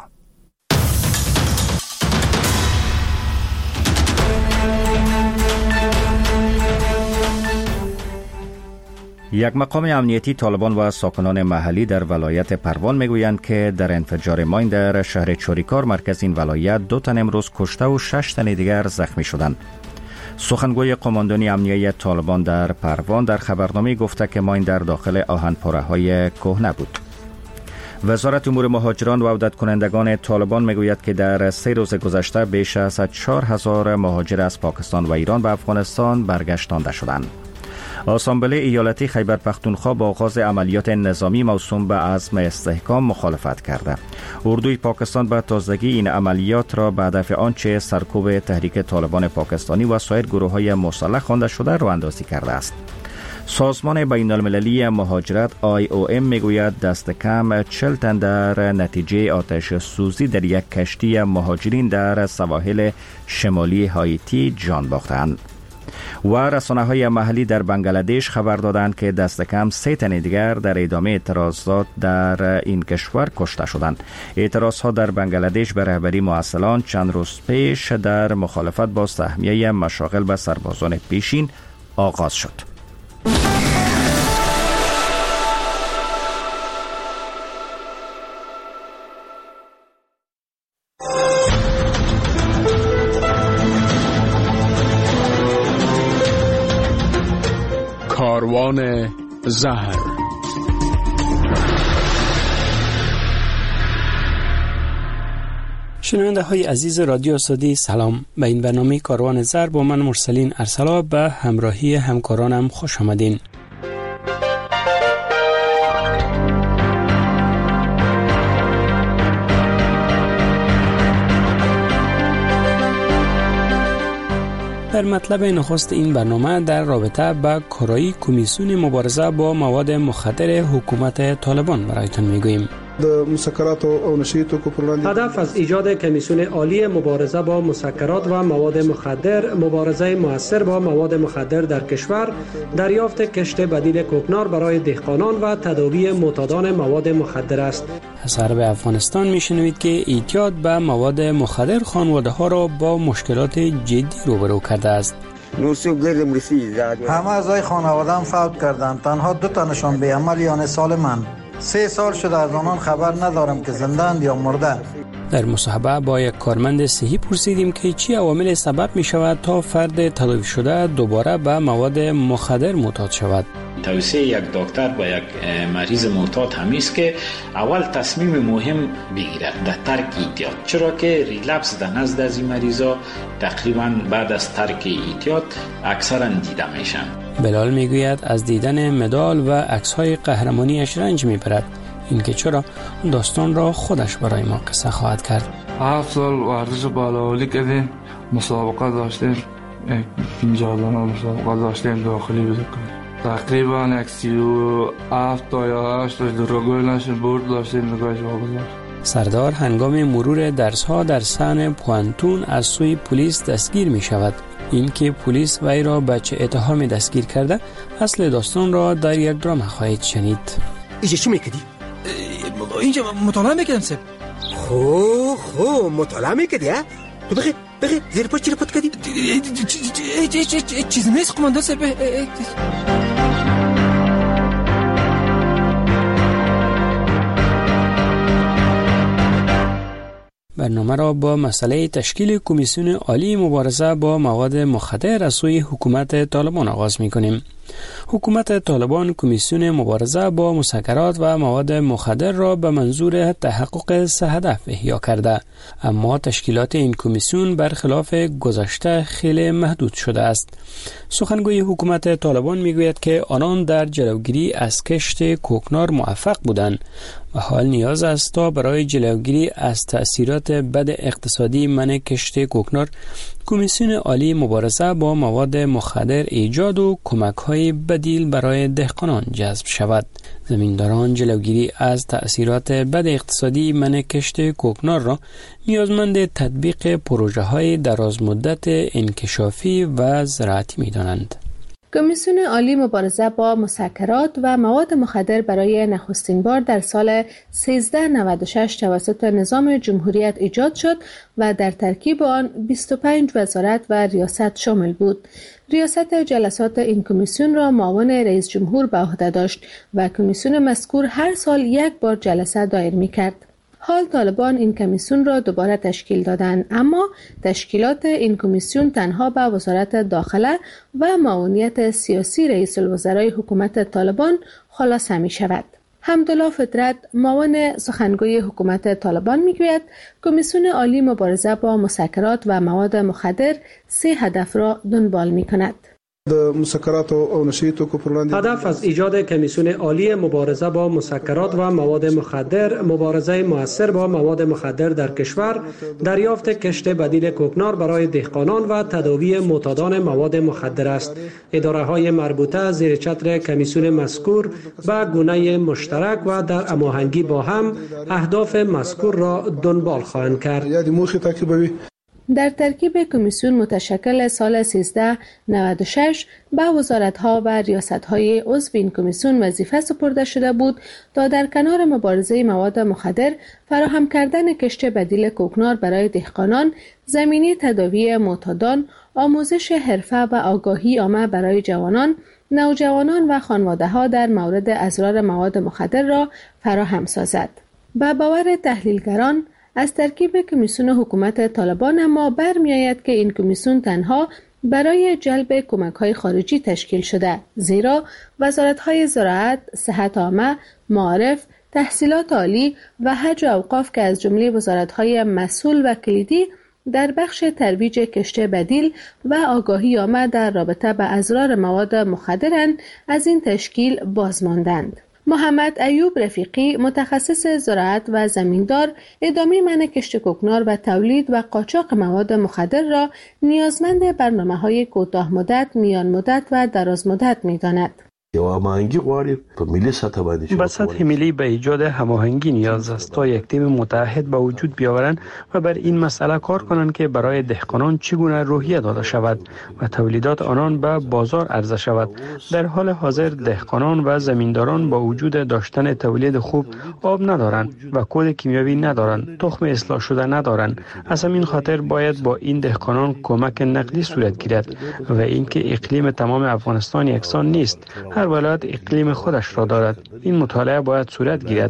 یک مقام امنیتی طالبان و ساکنان محلی در ولایت پروان میگویند که در انفجار ماین در شهر چوریکار مرکز این ولایت دو تن امروز کشته و شش تن دیگر زخمی شدند. سخنگوی قماندانی امنیتی طالبان در پروان در خبرنامه گفته که ماین در داخل آهنپاره های کهنه بود. وزارت امور مهاجران و عودت کنندگان طالبان میگوید که در سه روز گذشته بیش از چهار هزار مهاجر از پاکستان و ایران به افغانستان برگشتانده شدند. آسامبله ایالتی خیبر پختونخوا با آغاز عملیات نظامی موسوم به عزم استحکام مخالفت کرده. اردوی پاکستان به تازگی این عملیات را به هدف آنچه سرکوب تحریک طالبان پاکستانی و سایر گروه‌های مسلح خوانده شده راه اندازی کرده است. سازمان بین المللی مهاجرت آی او ام میگوید دست کم چهل تن در نتیجه آتش سوزی در یک کشتی مهاجرین در سواحل شمالی هایتی جان باختند. و رسانه‌های محلی در بنگلادش خبر دادند که دست کم سه تن دیگر در ادامه اعتراضات در این کشور کشته شدند. اعتراضها در بنگلادش به رهبری معسلان چند روز پیش در مخالفت با سهمیه مشاغل به سربازان پیشین آغاز شد. کاروان زهر. شنونده های عزیز رادیو آزادی سلام. به این برنامه کاروان زهر با من مرسلین ارسلا به همراهی همکارانم خوش آمدین. در مطلب نخست این برنامه در رابطه با کارایی کمیسیون مبارزه با مواد مخدر حکومت طالبان برایتان میگوییم. هدف از ایجاد کمیسیون عالی مبارزه با مسکرات و مواد مخدر، مبارزه مؤثر با مواد مخدر در کشور، دریافت کشت بدیل کوکنار برای دهقانان و تداوی معتادان مواد مخدر است. از غرب افغانستان میشنوید که اعتیاد به مواد مخدر خانواده ها را با مشکلات جدی روبرو کرده است. همه اعضای خانواده‌ام فوت کردند، تنها دو تنشان به عمل یا سالمند. سه سال شده از آنان خبر ندارم که زنده‌اند یا مرده. در مصاحبه با یک کارمند صحی پرسیدیم که چی عوامل سبب می شود تا فرد تداوی شده دوباره به مواد مخدر معتاد شود. توصیه یک دکتر با یک مریض معتاد همی است که اول تصمیم مهم بگیرد در ترک اعتیاد، چرا که ریلپس در نزد از این مریضا تقریبا بعد از ترک اعتیاد اکثرا دیده میشن. بلال میگوید از دیدن مدال و عکس‌های قهرمانیش رنج میبرد. اینکه چرا داستان را خودش برای ما قصه خواهد کرد. هفت سال ورزش بالاولی کردیم، مسابقه داشتیم، پنجاه دانه مسابقه داشتیم داخلی بزرگ. تقریبا یک سی و هفت تا یا هشت تا درگوی نشیم برد داشتیم نگاهش واگذار. سردار هنگام مرور درس‌ها در سحن پوانتون از سوی پلیس دستگیر می شود. این که پلیس وی را به چه اتهامی دستگیر کرده، اصل داستان را در یک درام خواهید شنید. اینجا چی میکردی؟ اینجا مطالعه میکردم سب. خو خو مطالعه میکردی ها؟ تو بخی بخی زیر پاش چی رو پت کردی؟ چیز نیست قماندان سب. برنامه را با مسئله تشکیل کمیسیون عالی مبارزه با مواد مخدر از سوی حکومت طالبان آغاز می‌کنیم. حکومت طالبان کمیسیون مبارزه با مسکرات و مواد مخدر را به منظور تحقق سه هدف احیا کرده، اما تشکیلات این کمیسیون برخلاف گذشته خیلی محدود شده است. سخنگوی حکومت طالبان میگوید که آنان در جلوگیری از کشت کوکنار موفق بودند و حال نیاز است تا برای جلوگیری از تأثیرات بد اقتصادی منع کشت کوکنار کمیسیون عالی مبارزه با مواد مخدر ایجاد و کمک‌های بدیل برای دهقانان جذب شود. زمینداران جلوگیری از تأثیرات بد اقتصادی منع کشت کوکنار را نیازمند تطبیق پروژه‌های درازمدت انکشافی و زراعتی می‌دانند. کمیسیون عالی مبارزه با مسکرات و مواد مخدر برای نخستین بار در سال سیزده نود و شش توسط نظام جمهوریت ایجاد شد و در ترکیب آن بیست و پنج وزارت و ریاست شامل بود. ریاست جلسات این کمیسیون را معاون رئیس جمهور به عهده داشت و کمیسیون مذکور هر سال یک بار جلسه دایر می‌کرد. حال طالبان این کمیسیون را دوباره تشکیل دادند، اما تشکیلات این کمیسیون تنها به وزارت داخله و معاونیت سیاسی رئیس الوزرای حکومت طالبان خلاصه می شود. حمدالله فطرت معاون سخنگوی حکومت طالبان میگوید کمیسیون عالی مبارزه با مسکرات و مواد مخدر سه هدف را دنبال می کند. هدف از ایجاد کمیسیون عالی مبارزه با مسکرات و مواد مخدر، مبارزه مؤثر با مواد مخدر در کشور، دریافت کشت بدیل کوکنار برای دهقانان و تداوی معتادان مواد مخدر است. اداره‌های مربوطه زیر چتر کمیسیون مذکور به گونه مشترک و در هماهنگی با هم اهداف مذکور را دنبال خواهند کرد. در ترکیب کمیسیون متشکل سال سیزده نود و شش به وزارت‌ها و ریاست‌های عضو این کمیسیون وظیفه سپرده شده بود تا در کنار مبارزه مواد مخدر فراهم کردن کشت بدیل کوکنار برای دهقانان، زمینه تداوی معتادان، آموزش حرفه و آگاهی عامه برای جوانان، نوجوانان و خانواده‌ها در مورد اضرار مواد مخدر را فراهم سازد. به باور تحلیلگران از ترکیب کمیسیون حکومت طالبان اما برمی‌آید که این کمیسیون تنها برای جلب کمک‌های خارجی تشکیل شده، زیرا وزارت‌های زراعت، صحت عامه، معارف، تحصیلات عالی و حج و اوقاف که از جمله وزارت‌های مسئول و کلیدی در بخش ترویج کشت بدیل و آگاهی عامه در رابطه به اضرار مواد مخدرند از این تشکیل بازماندند. محمد ایوب رفیقی متخصص زراعت و زمیندار ادامه منع کشت کوکنار و تولید و قاچاق مواد مخدر را نیازمند برنامه‌های کوتاه مدت، میان مدت و دراز مدت می‌داند. هماهنگی غواړي په ملي سطح باندې به سطح ملی به ایجاد هماهنگی نیاز است تا یک تیم متحد به وجود بیاورند و بر این مسئله کار کنند که برای دهقانان چگونه روحیه داده شود و تولیدات آنان به بازار عرضه شود. در حال حاضر دهقانان و زمینداران با وجود داشتن تولید خوب آب ندارند و کود کیمیاوی ندارند، تخم اصلاح شده ندارند. از همین خاطر باید با این دهقانان کمک نقدی صورت گیرد و اینکه اقلیم تمام افغانستان یکسان نیست، هر ولایت اقلیم خودش را دارد. این مطالعه باید صورت گیرد.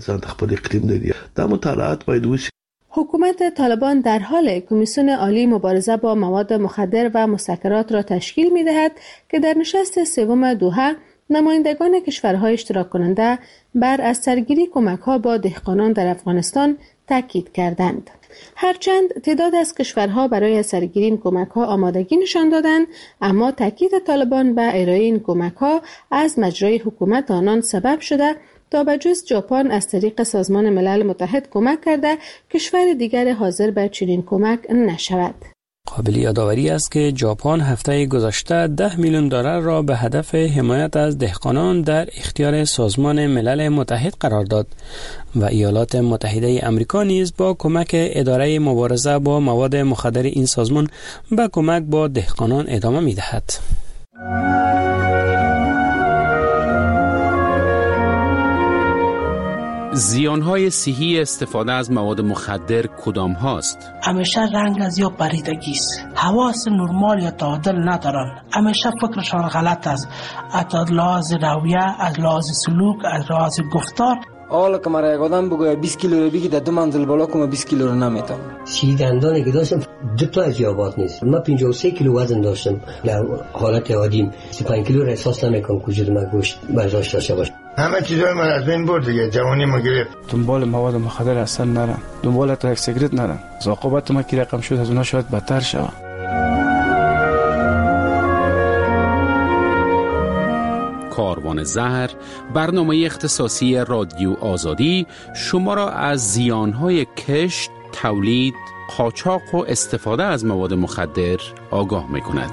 حکومت طالبان در حال کمیسیون عالی مبارزه با مواد مخدر و مسکرات را تشکیل می دهد که در نشست سوم دوحه نمایندگان کشورهای اشتراک کننده بر از سرگیری کمک‌ها با دهقانان در افغانستان تاکید کردند. هرچند تعداد از کشورها برای سرگیری این کمک‌ها آمادگی نشان دادند، اما تاکید طالبان به ارائه این کمک‌ها از مجرای حکومت آنان سبب شده تا به جز ژاپن از طریق سازمان ملل متحد کمک کرده کشور دیگر حاضر به چنین کمک نشود. قابل یادآوری است که ژاپن هفته گذشته ده میلیون دلار را به هدف حمایت از دهقانان در اختیار سازمان ملل متحد قرار داد و ایالات متحده آمریکا نیز با کمک اداره مبارزه با مواد مخدر این سازمان به کمک با دهقانان ادامه می‌دهد. زیانهای صحی استفاده از مواد مخدر کدام هاست؟ همیشه رنگ از یا پریدگی است، حواس نرمال یا تعادل ندارن، همیشه فکرشان غلط است، از لحاظ رویه، از لحاظ سلوک، از لحاظ گفتار حالا که مرا یک آدم بگوید بیست کیلو رو بگی در دو منزل بالا کنم بیست کیلو رو نمیتونم. سی دندانی که داشتم دو تا از یابات نیست. من پنجاه و سه کیلو وزن داشتم. در حالت عادی سی و پنج کیلو را احساس نمیکنم که وجود من گوشت برداشت داشته باشه. همه چیزای من از بین برد دیگه، جوانی ما گرفت. دنبال مواد مخدر اصلا نرم، دنبال تا یک سیگرت نرم. عاقبت ما کی رقم شد از اونها شاید بدتر شود. کاروان زهر، برنامه اختصاصی رادیو آزادی شما را از زیانهای کشت، تولید، قاچاق و استفاده از مواد مخدر آگاه می کند.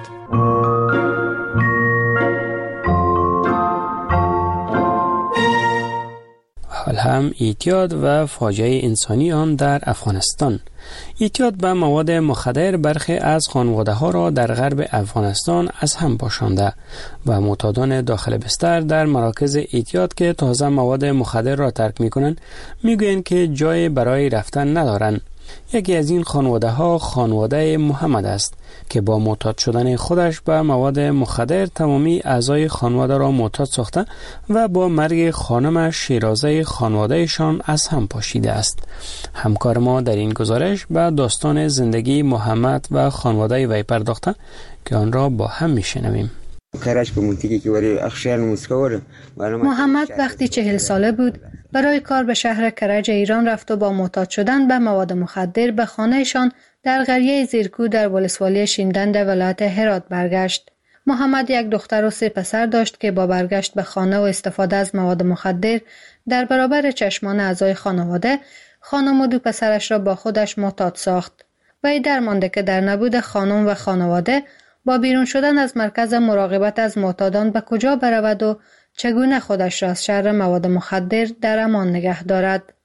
حال هم اعتیاد و فاجعه انسانی آن در افغانستان. اعتیاد به مواد مخدر برخی از خانواده ها را در غرب افغانستان از هم پاشانده و معتادان داخل بستر در مراکز اعتیاد که تازه مواد مخدر را ترک می کنند می گویند که جای برای رفتن ندارند. یکی از این خانواده ها خانواده محمد است که با معتاد شدن خودش به مواد مخدر تمامی اعضای خانواده را معتاد ساخته و با مرگ خانمش شیرازه خانوادهشان از هم پاشیده است. همکار ما در این گزارش به داستان زندگی محمد و خانواده وی پرداخته که آن را با هم میشنویم. محمد وقتی چهل ساله بود برای کار به شهر کرج ایران رفت و با معتاد شدن به مواد مخدر به خانهشان در قریه زیرکو در ولسوالی شیندند ولایت هرات برگشت. محمد یک دختر و سه پسر داشت که با برگشت به خانه و استفاده از مواد مخدر در برابر چشمان اعضای خانواده خانم و دو پسرش را با خودش معتاد ساخت. وی درمانده که در نبود خانم و خانواده با بیرون شدن از مرکز مراقبت از معتادان به کجا برود و چگونه خودش را از شر مواد مخدر در امان نگه دارد.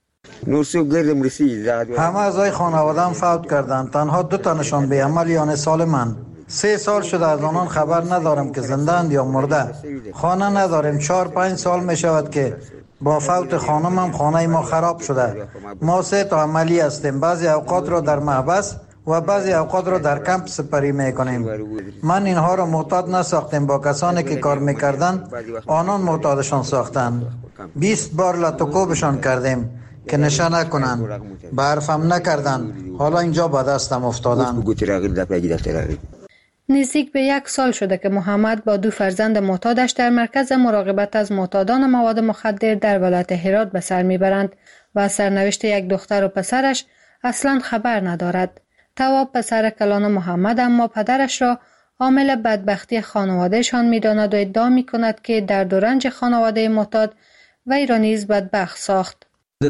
همه اعضای خانواده‌ام فوت کردند. تنها دو تنشان به عمل یعنی سالمند. سه سال شده از آنان خبر ندارم که زنده‌اند یا مرده. خانه نداریم. چهار پنج سال می شود که با فوت خانمم خانه ما خراب شده. ما سه تا عملی هستیم. بعضی اوقات را در محبس و بعضی اوقات را در کمپ سپری میکنیم. من اینها را معتاد نساختیم. با کسانی که کار میکردند آنان معتادشان ساختند. بیست بار لطوکوبشان کردیم که نشه نکنند. به حرفم نکردند. حالا اینجا به دستم افتادند. نزدیک به یک سال شده که محمد با دو فرزند معتادش در مرکز مراقبت از معتادان مواد مخدر در ولایت هرات به سر میبرند و از سرنوشت یک دختر و پسرش اصلا خبر ندارد. تواب پسر کلان محمد اما پدرش را عامل بدبختی خانوادهشان می‌داند و ادعا می‌کند که درد و رنج خانواده معتاد وی را نیز بدبخت ساخت.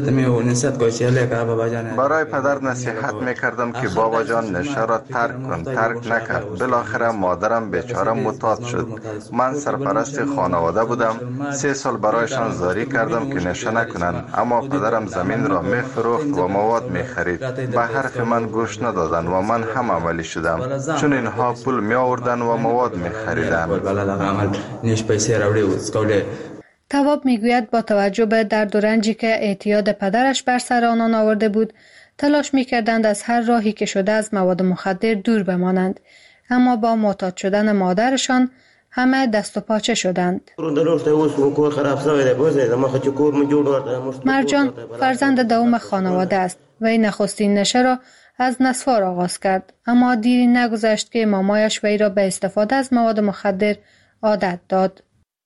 برای پدر نصیحت میکردم که بابا جان نشه را ترک کن. ترک نکرد. بالاخره مادرم بیچاره معتاد شد. من سرپرست خانواده بودم. سه سال برایشان زاری کردم که نشه نکنن، اما پدرم زمین را میفروخت و مواد میخرید. به حرف من گوش ندادن و من هم عملی شدم، چون اینها پول می آوردن و مواد میخریدن. تواب میگوید با توجه به درد و رنجی که اعتیاد پدرش بر سر آنان آورده بود تلاش میکردند از هر راهی که شده از مواد مخدر دور بمانند، اما با معتاد شدن مادرشان همه دست و پاچه شدند. مرجان فرزند دوم خانواده است و این نخستین نشه را از نسوار آغاز کرد، اما دیری نگذشت که مامایش وی را به استفاده از مواد مخدر عادت داد.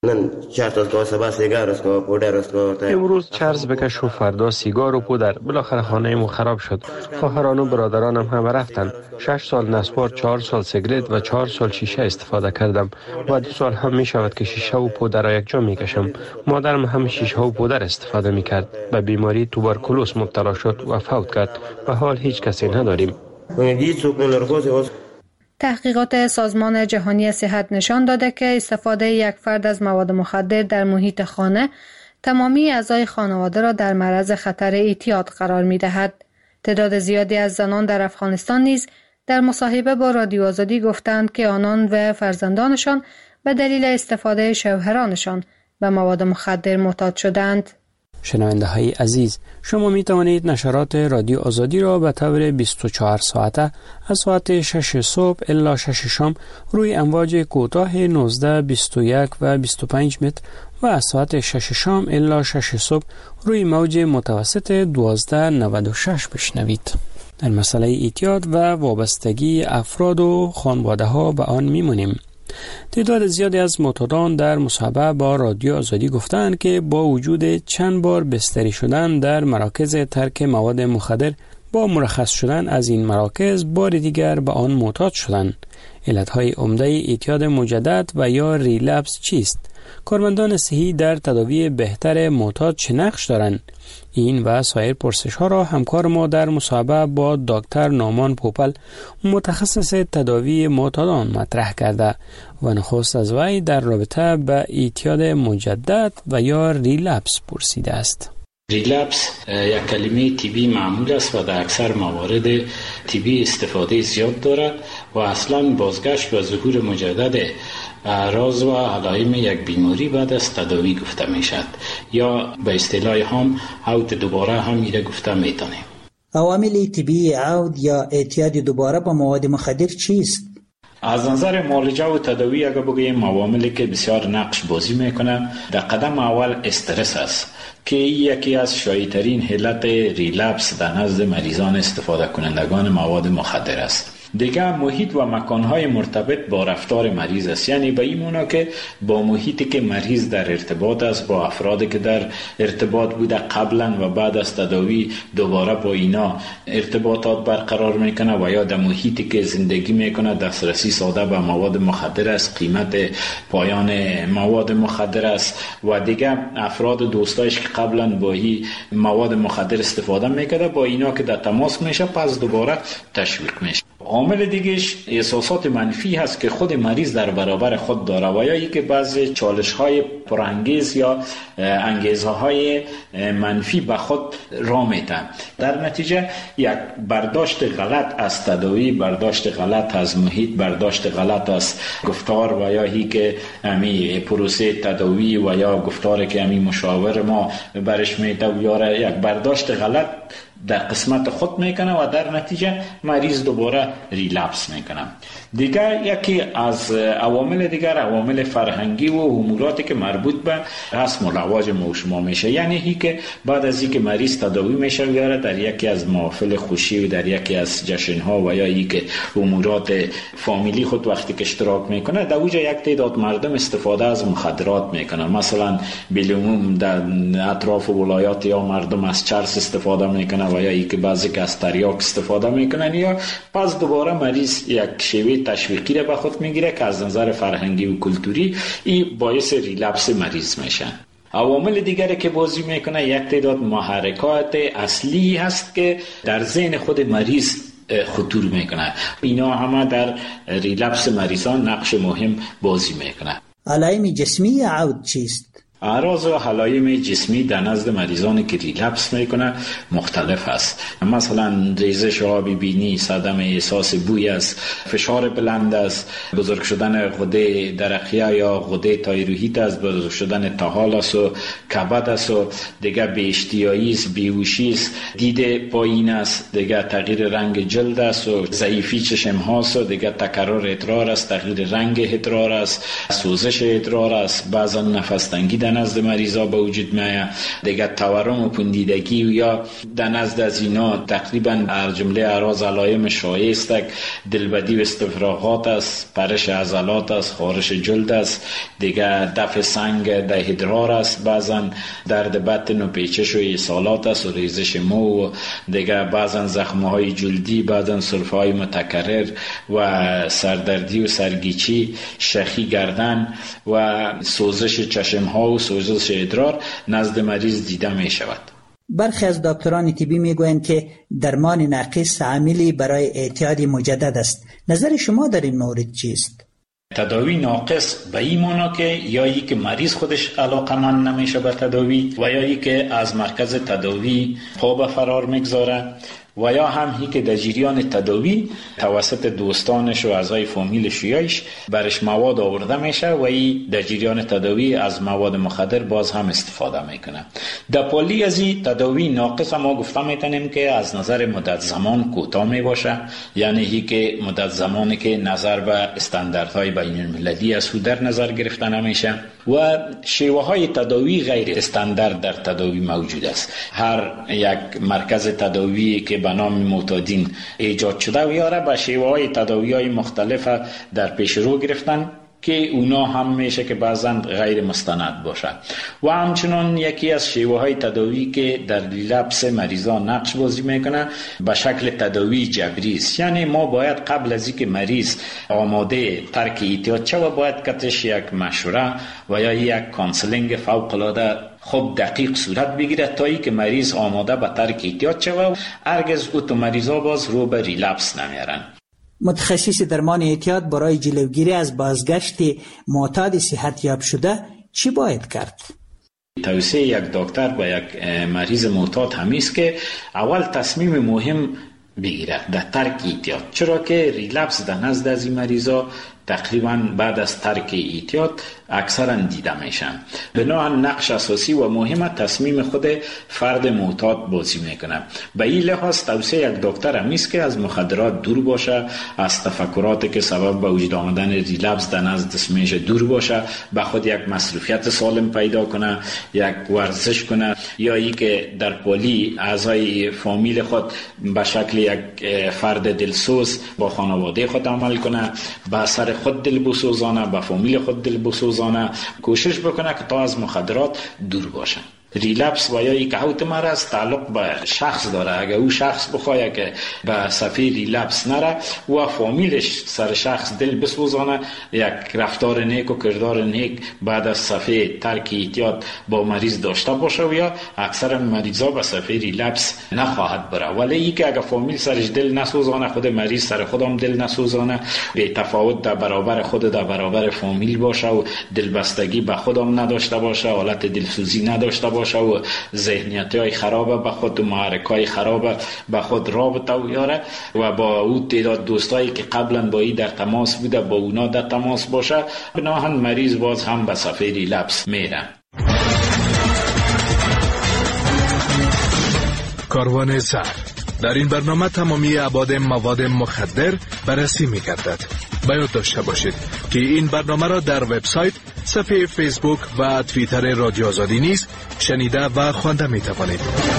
امروز چرز بکش و فردا سیگار و پودر. بالاخره خانه مو خراب شد. خواهران و برادرانم همه رفتن. شش سال نسوار، چهار سال سیگرت و چهار سال شیشه استفاده کردم و دو سال هم می شود که شیشه و پودر را یک جا می کشم. مادرم هم شیشه و پودر استفاده می کرد. به بیماری توبرکولوس مبتلا شد و فوت کرد و حال هیچ کسی نداریم. تحقیقات سازمان جهانی صحت نشان داده که استفاده یک فرد از مواد مخدر در محیط خانه تمامی اعضای خانواده را در معرض خطر اعتیاد قرار می دهد. تعداد زیادی از زنان در افغانستان نیز در مصاحبه با رادیو آزادی گفتند که آنان و فرزندانشان به دلیل استفاده شوهرانشان به مواد مخدر معتاد شدند. شنونده های عزیز، شما می توانید نشرات رادیو آزادی را به طور بیست و چهار ساعته از ساعت شش صبح الی شش شام روی امواج کوتاه نوزده، بیست و یک و بیست و پنج متر و از ساعت شش شام الی شش صبح روی موج متوسط دوازده نود و شش بشنوید. در مسئله اعتیاد و وابستگی افراد و خانواده ها به آن میمونیم. تعداد زیادی از معتادان در مصاحبه با رادیو آزادی گفتند که با وجود چند بار بستری شدن در مراکز ترک مواد مخدر، با مرخص شدن از این مراکز بار دیگر به آن معتاد شدند. علتهای عمده اعتیاد مجدد و یا ریلپس چیست؟ کارمندان صحی در تداوی بهتر معتاد چه نقش دارند؟ این و سایر پرسش ها را همکار ما در مصاحبه با دکتر نامان پوپل، متخصص تداوی معتادان، مطرح کرده و نخست از وی در رابطه به اعتیاد مجدد و یا ریلپس پرسیده است. ریلپس یک کلمه طبی معمول است و در اکثر موارد طبی استفاده زیاد دارد و اصلا بازگشت و ظهور مجدد اعراض و علائم یک بیماری بعد از تداوی گفته می شد، یا به اصطلاح هم عود دوباره هم میره گفته می تانیم. عوامل طبی عود یا اعتیاد دوباره با مواد مخدر چیست؟ از نظر معالجه و تداوی اگر بگوییم عواملی که بسیار نقش بازی میکنه، در قدم اول استرس است که یکی از شایع‌ترین علت ریلپس در نزد مریضان استفاده کنندگان مواد مخدر است. دیگه محیط و مکانهای مرتبط با رفتار مریض است، یعنی به این معنا که با محیطی که مریض در ارتباط است، با افرادی که در ارتباط بوده قبلا و بعد از تداوی دوباره با اینا ارتباطات برقرار میکنه، و یا در محیطی که زندگی میکنه دسترسی ساده به مواد مخدر است، قیمت پایان مواد مخدر است، و دیگه افراد دوستایش که قبلا با این مواد مخدر استفاده میکرده با اینا که در تماس میشه پس دوباره تشویق میشه. عامل دیگهش احساسات منفی هست که خود مریض در برابر خود داره، و یا ای که بعضی چالش‌های پرانگیز یا انگیزه‌های منفی به خود را میتن. در نتیجه یک برداشت غلط از تداوی، برداشت غلط از محیط، برداشت غلط از گفتار و یا ای که امی پروسه تداوی و یا گفتاری که امی مشاور ما برش میده یاره، یک برداشت غلط در قسمت خود میکنه و در نتیجه مریض دوباره ریلپس میکنه. دیگر یکی از عوامل دیگر عوامل فرهنگی و اموراتی که مربوط به رسم و رواج ما شما میشه، یعنی هی که بعد از اینکه مریض تداوی میشه یاره در یکی از محافل خوشی و در یکی از جشن ها و یا ای که امورات فامیلی خود وقتی که اشتراک میکنه در اوجه یک تعداد مردم استفاده از مخدرات میکنن. مثلا بالعموم در اطراف ولایات یا مردم از چرس استفاده میکنن و یا ای که بعضی که از تریاک استفاده میکنن، یا پس دوباره مریض یک شیوه تشویقی را به خود میگیره که از نظر فرهنگی و کلتوری این باعث ریلپس مریض میشه. عوامل دیگری که بازی میکنه یک تعداد محرکات اصلی هست که در ذهن خود مریض خطور میکنه، اینا همه در ریلپس مریضان نقش مهم بازی میکنه. علائم جسمی عود چیست؟ اعراض و علائم جسمی در نزد مریضانی که ریلپس میکنه مختلف است. مثلا ریزش آب بینی، صدمه، احساس بوی است، فشار بلند است، بزرگ شدن غده درقیه یا غده تایروئید است، بزرگ شدن طحال است و کبد است، و دیگه بی اشتیایی است، بیهوشی است، دید پایین است، دیگه تغییر رنگ جلد است و ضعیفی چشم هاست، و دیگه تکرار ادرار است، تغییر رنگ ادرار است، سوزش ادرار است، بعضا نفس تنگی در نزد مریضا به وجود میاد، دیگه تورم و پوندیدگی یا در نزد از اینا تقریبا هر جمله اعراض علائم شایع است. دلبدی و استفراغات است، پرش عضلات است، خارش جلد است، دیگه دفع سنگ در ادرار است، بعضا درد بطن و پیچش و ایصالات است و ریزش مو، و دیگه بعضا زخم‌های جلدی، بعضا سرفه‌های متکرر و سردردی و سرگیچی، شخی گردن و سوزش چشم‌ها و سوزش ادرار نزد مریض دیده می شود. برخی از دکتران طبی می گویند که درمان ناقص عاملی برای اعتیاد مجدد است. نظر شما در این مورد چیست؟ تداوی ناقص به این معنا که یا ای که مریض خودش علاقمند نمیشه به تداوی، و یا ای که از مرکز تداوی پا به فرار میگذاره، و یا هم هی که در جریان تداوی توسط دوستانش و اعضای فامیلش یایش برش مواد آورده میشه و ای در جریان تداوی از مواد مخدر باز هم استفاده میکنه. در پالی از این تداوی ناقص ما گفته میتونیم که از نظر مدت زمان کوتاه می باشه، یعنی هی که مدت زمانی که نظر به استانداردهای بین المللی از او در نظر گرفته نمیشه و شیوه های تداوی غیر استاندارد در تداوی موجود است. هر یک مرکز تداوی که به نام معتادین ایجاد شده و یاره به شیوه های تداوی های مختلف در پیش رو گرفتن که اونا هم میشه که بعضا غیر مستند باشه و همچنان یکی از شیوه های تداوی که در ریلپس مریضان نقش بازی میکنه به شکل تداوی جبری است. یعنی ما باید قبل از اینکه مریض آماده ترک اعتیاد شه و باید کتش یک مشوره و یا یک کانسلینگ فوق العاده خب دقیق صورت بگیره تا ای که مریض آماده به ترک اعتیاد شه و هرگز او تو مریضا باز رو به ریلپس نمیارن. متخصص درمان اعتیاد برای جلوگیری از بازگشت معتاد صحتیاب شده چی باید کرد؟ توصیه یک دکتر با یک مریض معتاد همیست که اول تصمیم مهم بگیره در ترک اعتیاد، چرا که ریلپس در نزد از این مریضا تقریبا بعد از ترک اعتیاد اکثرا دیده میشن. بنابراین نقش اساسی و مهم تصمیم خود فرد معتاد بازی میکنه. به این لحاظ توصیه یک دکتر همیست که از مخدرات دور باشه، از تفکراتی که سبب به وجود آمدن ریلپس در نزد میشه دور باشه، به خود یک مصروفیت سالم پیدا کنه، یک ورزش کنه، یا ای که در پالی اعضای فامیل خود به شکل یک فرد دلسوز با خانواده خود عمل کنه، به سر خود دل بسوزانه، به فامیل خود دل بسوزانه، کوشش بکنه که تا از مخدرات دور باشه. ریلپس و یا یک حوت مرض تعلق به شخص داره. اگر او شخص بخواه که به صفحه ریلپس نره و فامیلش سر شخص دل بسوزانه، یک رفتار نیک و کردار نیک بعد از صفحه ترک اعتیاد با مریض داشته باشه و یا اکثر مریضا به صفحه ریلپس نخواهد بره. ولی ای که اگر فامیل سرش دل نسوزانه، خود مریض سر خودم دل نسوزانه، به تفاوت در برابر خود در برابر فامیل باشه و دلبستگی به خودم نداشته باشه، حالت دلسوزی نداشته باشه و ذهنیت های خرابه به خود و محرک های خرابه به خود رابطه و یاره و با او تعداد دوستایی که قبلا با ای در تماس بوده با اونا در تماس باشه، بناهن مریض باز هم به صفحه ریلپس میره. کاروان زهر در این برنامه تمامی ابعاد مواد مخدر بررسی می‌گردد. باید داشته باشید که این برنامه را در وبسایت، صفحه فیسبوک و توییتر رادیو آزادی نیز شنیده و خوانده می‌توانید.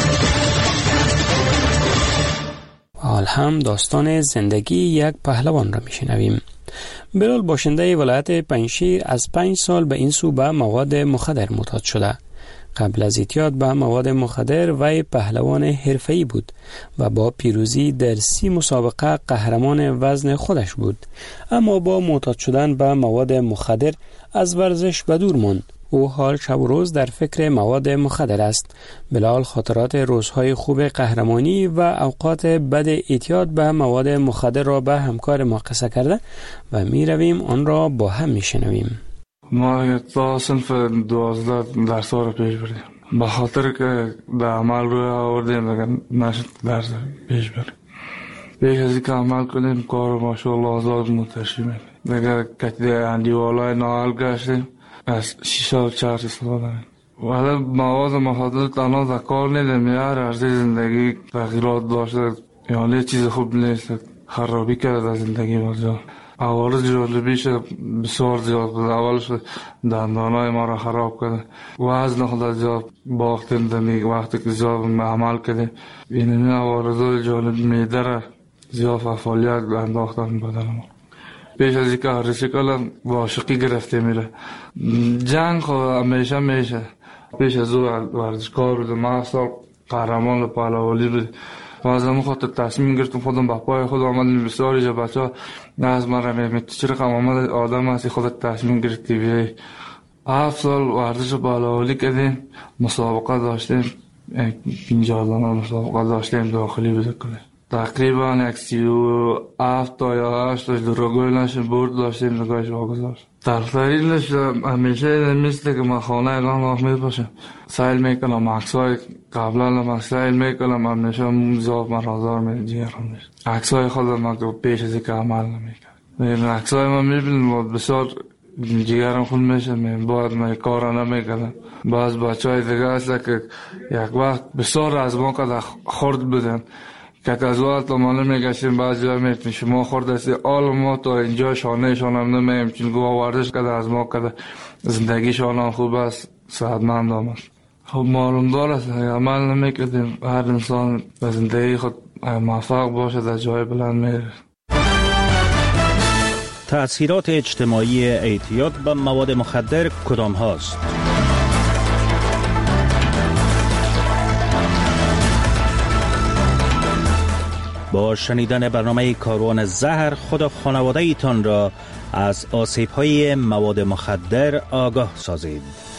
حال هم داستان زندگی یک پهلوان را می‌شنویم. بلال باشنده ولایت پنجشیر از پنج سال به این سو به مواد مخدر معتاد شده. قبل از اعتیاد به مواد مخدر وی پهلوان حرفه‌ای بود و با پیروزی در سی مسابقه قهرمان وزن خودش بود، اما با معتاد شدن به مواد مخدر از ورزش به دور ماند. او حال شب و روز در فکر مواد مخدر است. بلال خاطرات روزهای خوب قهرمانی و اوقات بد اعتیاد به مواد مخدر را به همکار ما قصه کرده و می رویم آن را با هم می شنویم. ما تا صنف دوازده درس ها رو پیش بردیم، به خاطر که در عمل روی آوردیم دیگه نشد درس پیش بریم. پیش از اینکه عمل کنیم کار ماشاءالله آزاد متشیم دیگه کتی اندیوالای ناحل گشتیم، از شیشه و چرس استفاده میم. ولی مواد مخدر تنها در کار نیدیم، هر عرضه زندگی تغییرات داشته، یعنی چیز خوب نیست، خرابی کرده در زندگی ما. اول جالبیش بسیار زیاد بود. اولش دندانای ما را خراب کرده، وزن خود زیاد باختیم دمیگ وقتی که زیاد عمل کردیم. این عوارض جالب میده را زیاد فعالیت انداختن بدن ما. پیش از اینکه ریسیکل عاشقی گرفته میره. جنگ خود همیشه میشه. پیش از او ورزشکار بود، ما اصلا قهرمان پهلوانی بود. و از همون خاطر تصمیم گرفتم خودم به پای خود آمدم. بسیاری جا بچه ها نه از من رمیمی تو چه رقم آمد آدم هستی خودت تصمیم گرفتی بیایی. هفت سال ورزش پهلوانی کردیم، مسابقه داشتیم، پنجاه دانه مسابقه داشتیم داخلی بده کنیم. تقریبا یک سی و هفت تا یا هشت تا دروگوی نشیم برد داشتیم نگاهش واگذاشت. تفریلش همیشه مثل که من خانه اگاه می باشم سایل میکنم عکسای قبلا لما سایل میکنم همیشه موزاف من رازار میجیرم عکسای خودم من پیش از که عمل نمیکنم عکسای من میبینم بسیار جیگرم خون میشه باید من کار نمیکنم باز بچه های دیگه هست که یک وقت بسیار از ما که خورد بودن که از وقت ما نمیگشیم بعض جای میتونیم شما خورد هستی آل ما تا اینجا شانه شانم نمیم چون گوه وردش کده از ما کده زندگی شانم خوب است صحتمند آمد خب معلوم دار است عمل نمیکردیم هر انسان به زندگی خود موفق باشه در جای بلند میره. تأثیرات اجتماعی اعتیاد به مواد مخدر کدام هاست؟ با شنیدن برنامه کاروان زهر خود و خانواده ایتان را از آسیب های مواد مخدر آگاه سازید.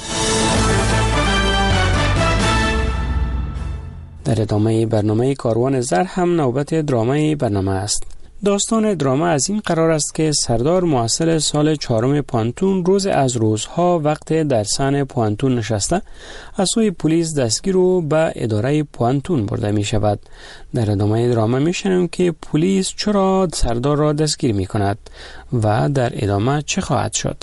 در ادامه برنامه کاروان زهر هم نوبت درامای برنامه است. داستان دراما از این قرار است که سردار موثر سال چهارم پانتون روز از روزها وقت در صحن پانتون نشسته از سوی پلیس دستگیر و به اداره پانتون برده می شود. در ادامه دراما می شنویم که پلیس چرا سردار را دستگیر می کند و در ادامه چه خواهد شد.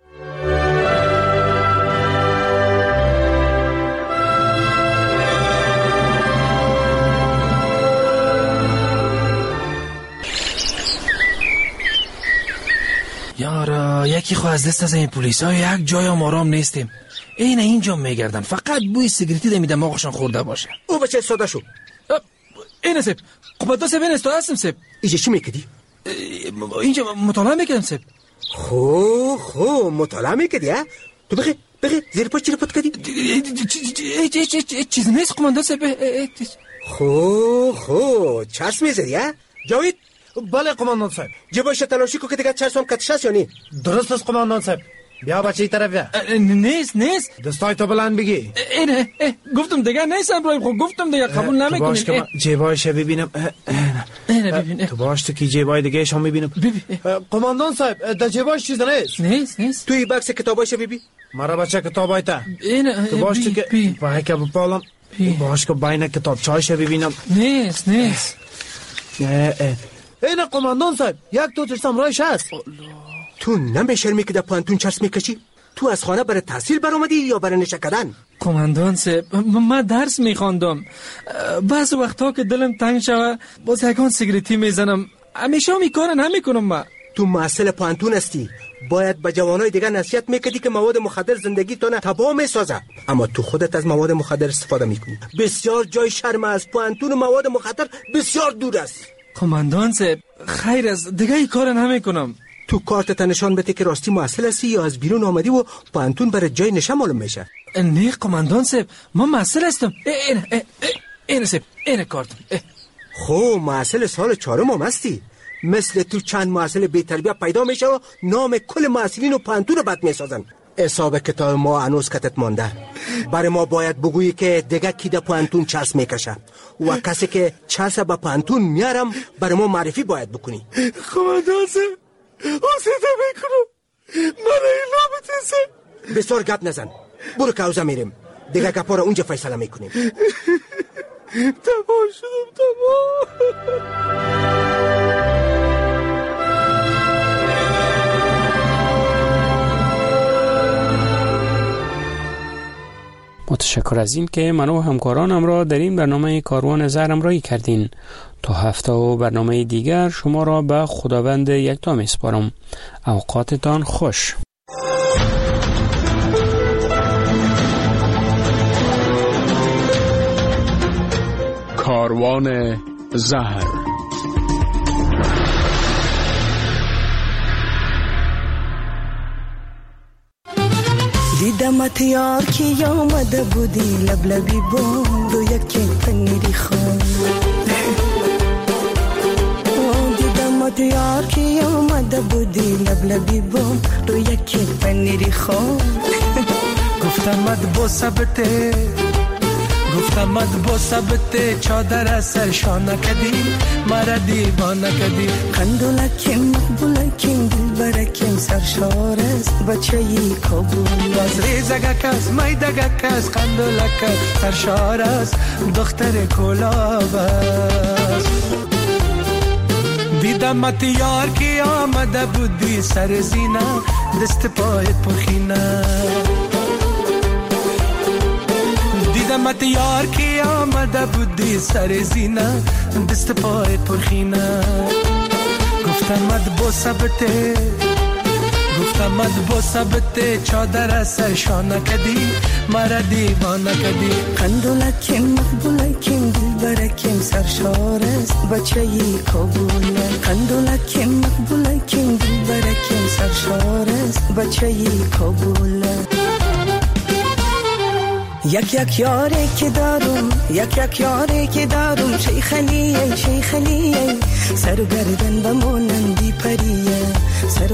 یارا یکی خو از دست از این پلیس ها یک جای هم آرام نیستیم. این اینجا میگردن فقط بوی سیگریتی ده میدم آقاشان خورده باشه. او بچه ساده شو. این سب قبطا سب این استاد هستم سب. اینجا چی میکدی؟ اینجا مطالعه میکدم سب. خو خو مطالعه میکدی ها؟ تو بخی بخی زیر پاش چی رو پت کدی؟ چیز نیست قمانده سب. خو خو چرس میزدی ها؟ جاوید؟ بله قماندان صاحب. جبایش تلاشی کو که دیگه چرس هم کتش هست یا نی؟ درست است قماندان صاحب. بیا بچه ای طرف بیا. نیست نیست. دستای تو بلند بگی. اینه گفتم دیگه نیست ابراهیم خب گفتم دیگه قبول نمیکنین. تو باش که جیبایش ببینم. اینه ببین. تو باش تو کی جیبای دیگه شما میبینم. قماندان صاحب در جیبایش چیز نیست. نیست نیست. توی بکس کتابایش ببین. مرا بچه کتابای تا. اینه تو باش تو که وای که بپالم. باش که بین کتاب چایش ببینم. نیست نیست. اینه قماندان صاحب یک دو ترسم رایش هست. تو نمیشرمی که در پانتون چرس میکشی؟ تو از خانه برای تحصیل برآمدی یا برای نشه کردن؟ قماندان صاحب من درس میخواندم. بعض وقتا که دلم تنگ شوه باز یکان سیگریتی میزنم. همیشه می کار نمیکنم من. تو مسئله پانتون هستی. باید به جوانای دیگه نصیحت میکردی که مواد مخدر زندگی تو تباه میسازه، اما تو خودت از مواد مخدر استفاده میکنی. بسیار جای شرم از پانتون مواد مخدر بسیار دور است. قماندان صاحب خیر از دیگه ای کار نمیکنم. تو کارت نشان بده که راستی محصل هستی یا از بیرون آمدی و پانتون برای جای نشه معلوم میشه. نه قماندان صاحب من محصل هستم. این این این صاحب این کارت. خو محصل سال چهارم هم هستی. مثل تو چند محصل بی تربیت پیدا میشه و نام کل محصلین و پانتون رو بد میسازن. حساب کتاب ما هنوز کتت مانده. برای ما باید بگویی که دیگه کی در پانتون چرس میکشه و کسی که چرس با پانتون میارم برای ما معرفی باید بکنی. قماندان صاحب حسیده میکنم من ایلا بتیسه. بسیار گپ نزن. برو کوزه میریم دیگه گپا رو اونجا فیصله میکنیم. تمام شدم تمام. متشکر از این که من و همکارانم را در این برنامه کاروان زهر همراهی کردین. تا هفته و برنامه دیگر شما را به خداوند یکتا میسپارم. اوقاتتان خوش. کاروان زهر. دیدمت یار کی آمده بودی لبلبی بود و یکی پنیری خون. دیدمت یار کی آمده بودی لبلبی بود و یکی پنیری خون. گفتمت با ثبته گفتمت با ثبته چادر سرشانه کدی مرا دیوانه کدی. خندولکیم مقبولکیم دل برکیم سرشار است بچه ای کابل از ریزگک از میدگک از قندولک سرشار است دختر کلاب است دیدمت یار کی آمده بودی سر زینه دست پایت پرخینه دیدمت یار کی آمده بودی سر زینه دست پایت پرخینه گفتم مد با سبته گفتم مد با سبته چادر سرشانه کدی مرا دیوانه کدی قندولکیم مقبولکیم دلبرکیم سرشار است بچه ای کابل قندولکیم مقبولکیم دلبرکیم سرشار است بچه ای کابل یک یک یاری که دارم یک یک یاری که دارم شیخ علیه شیخ علیه سر و گردن و مانندی پریه سر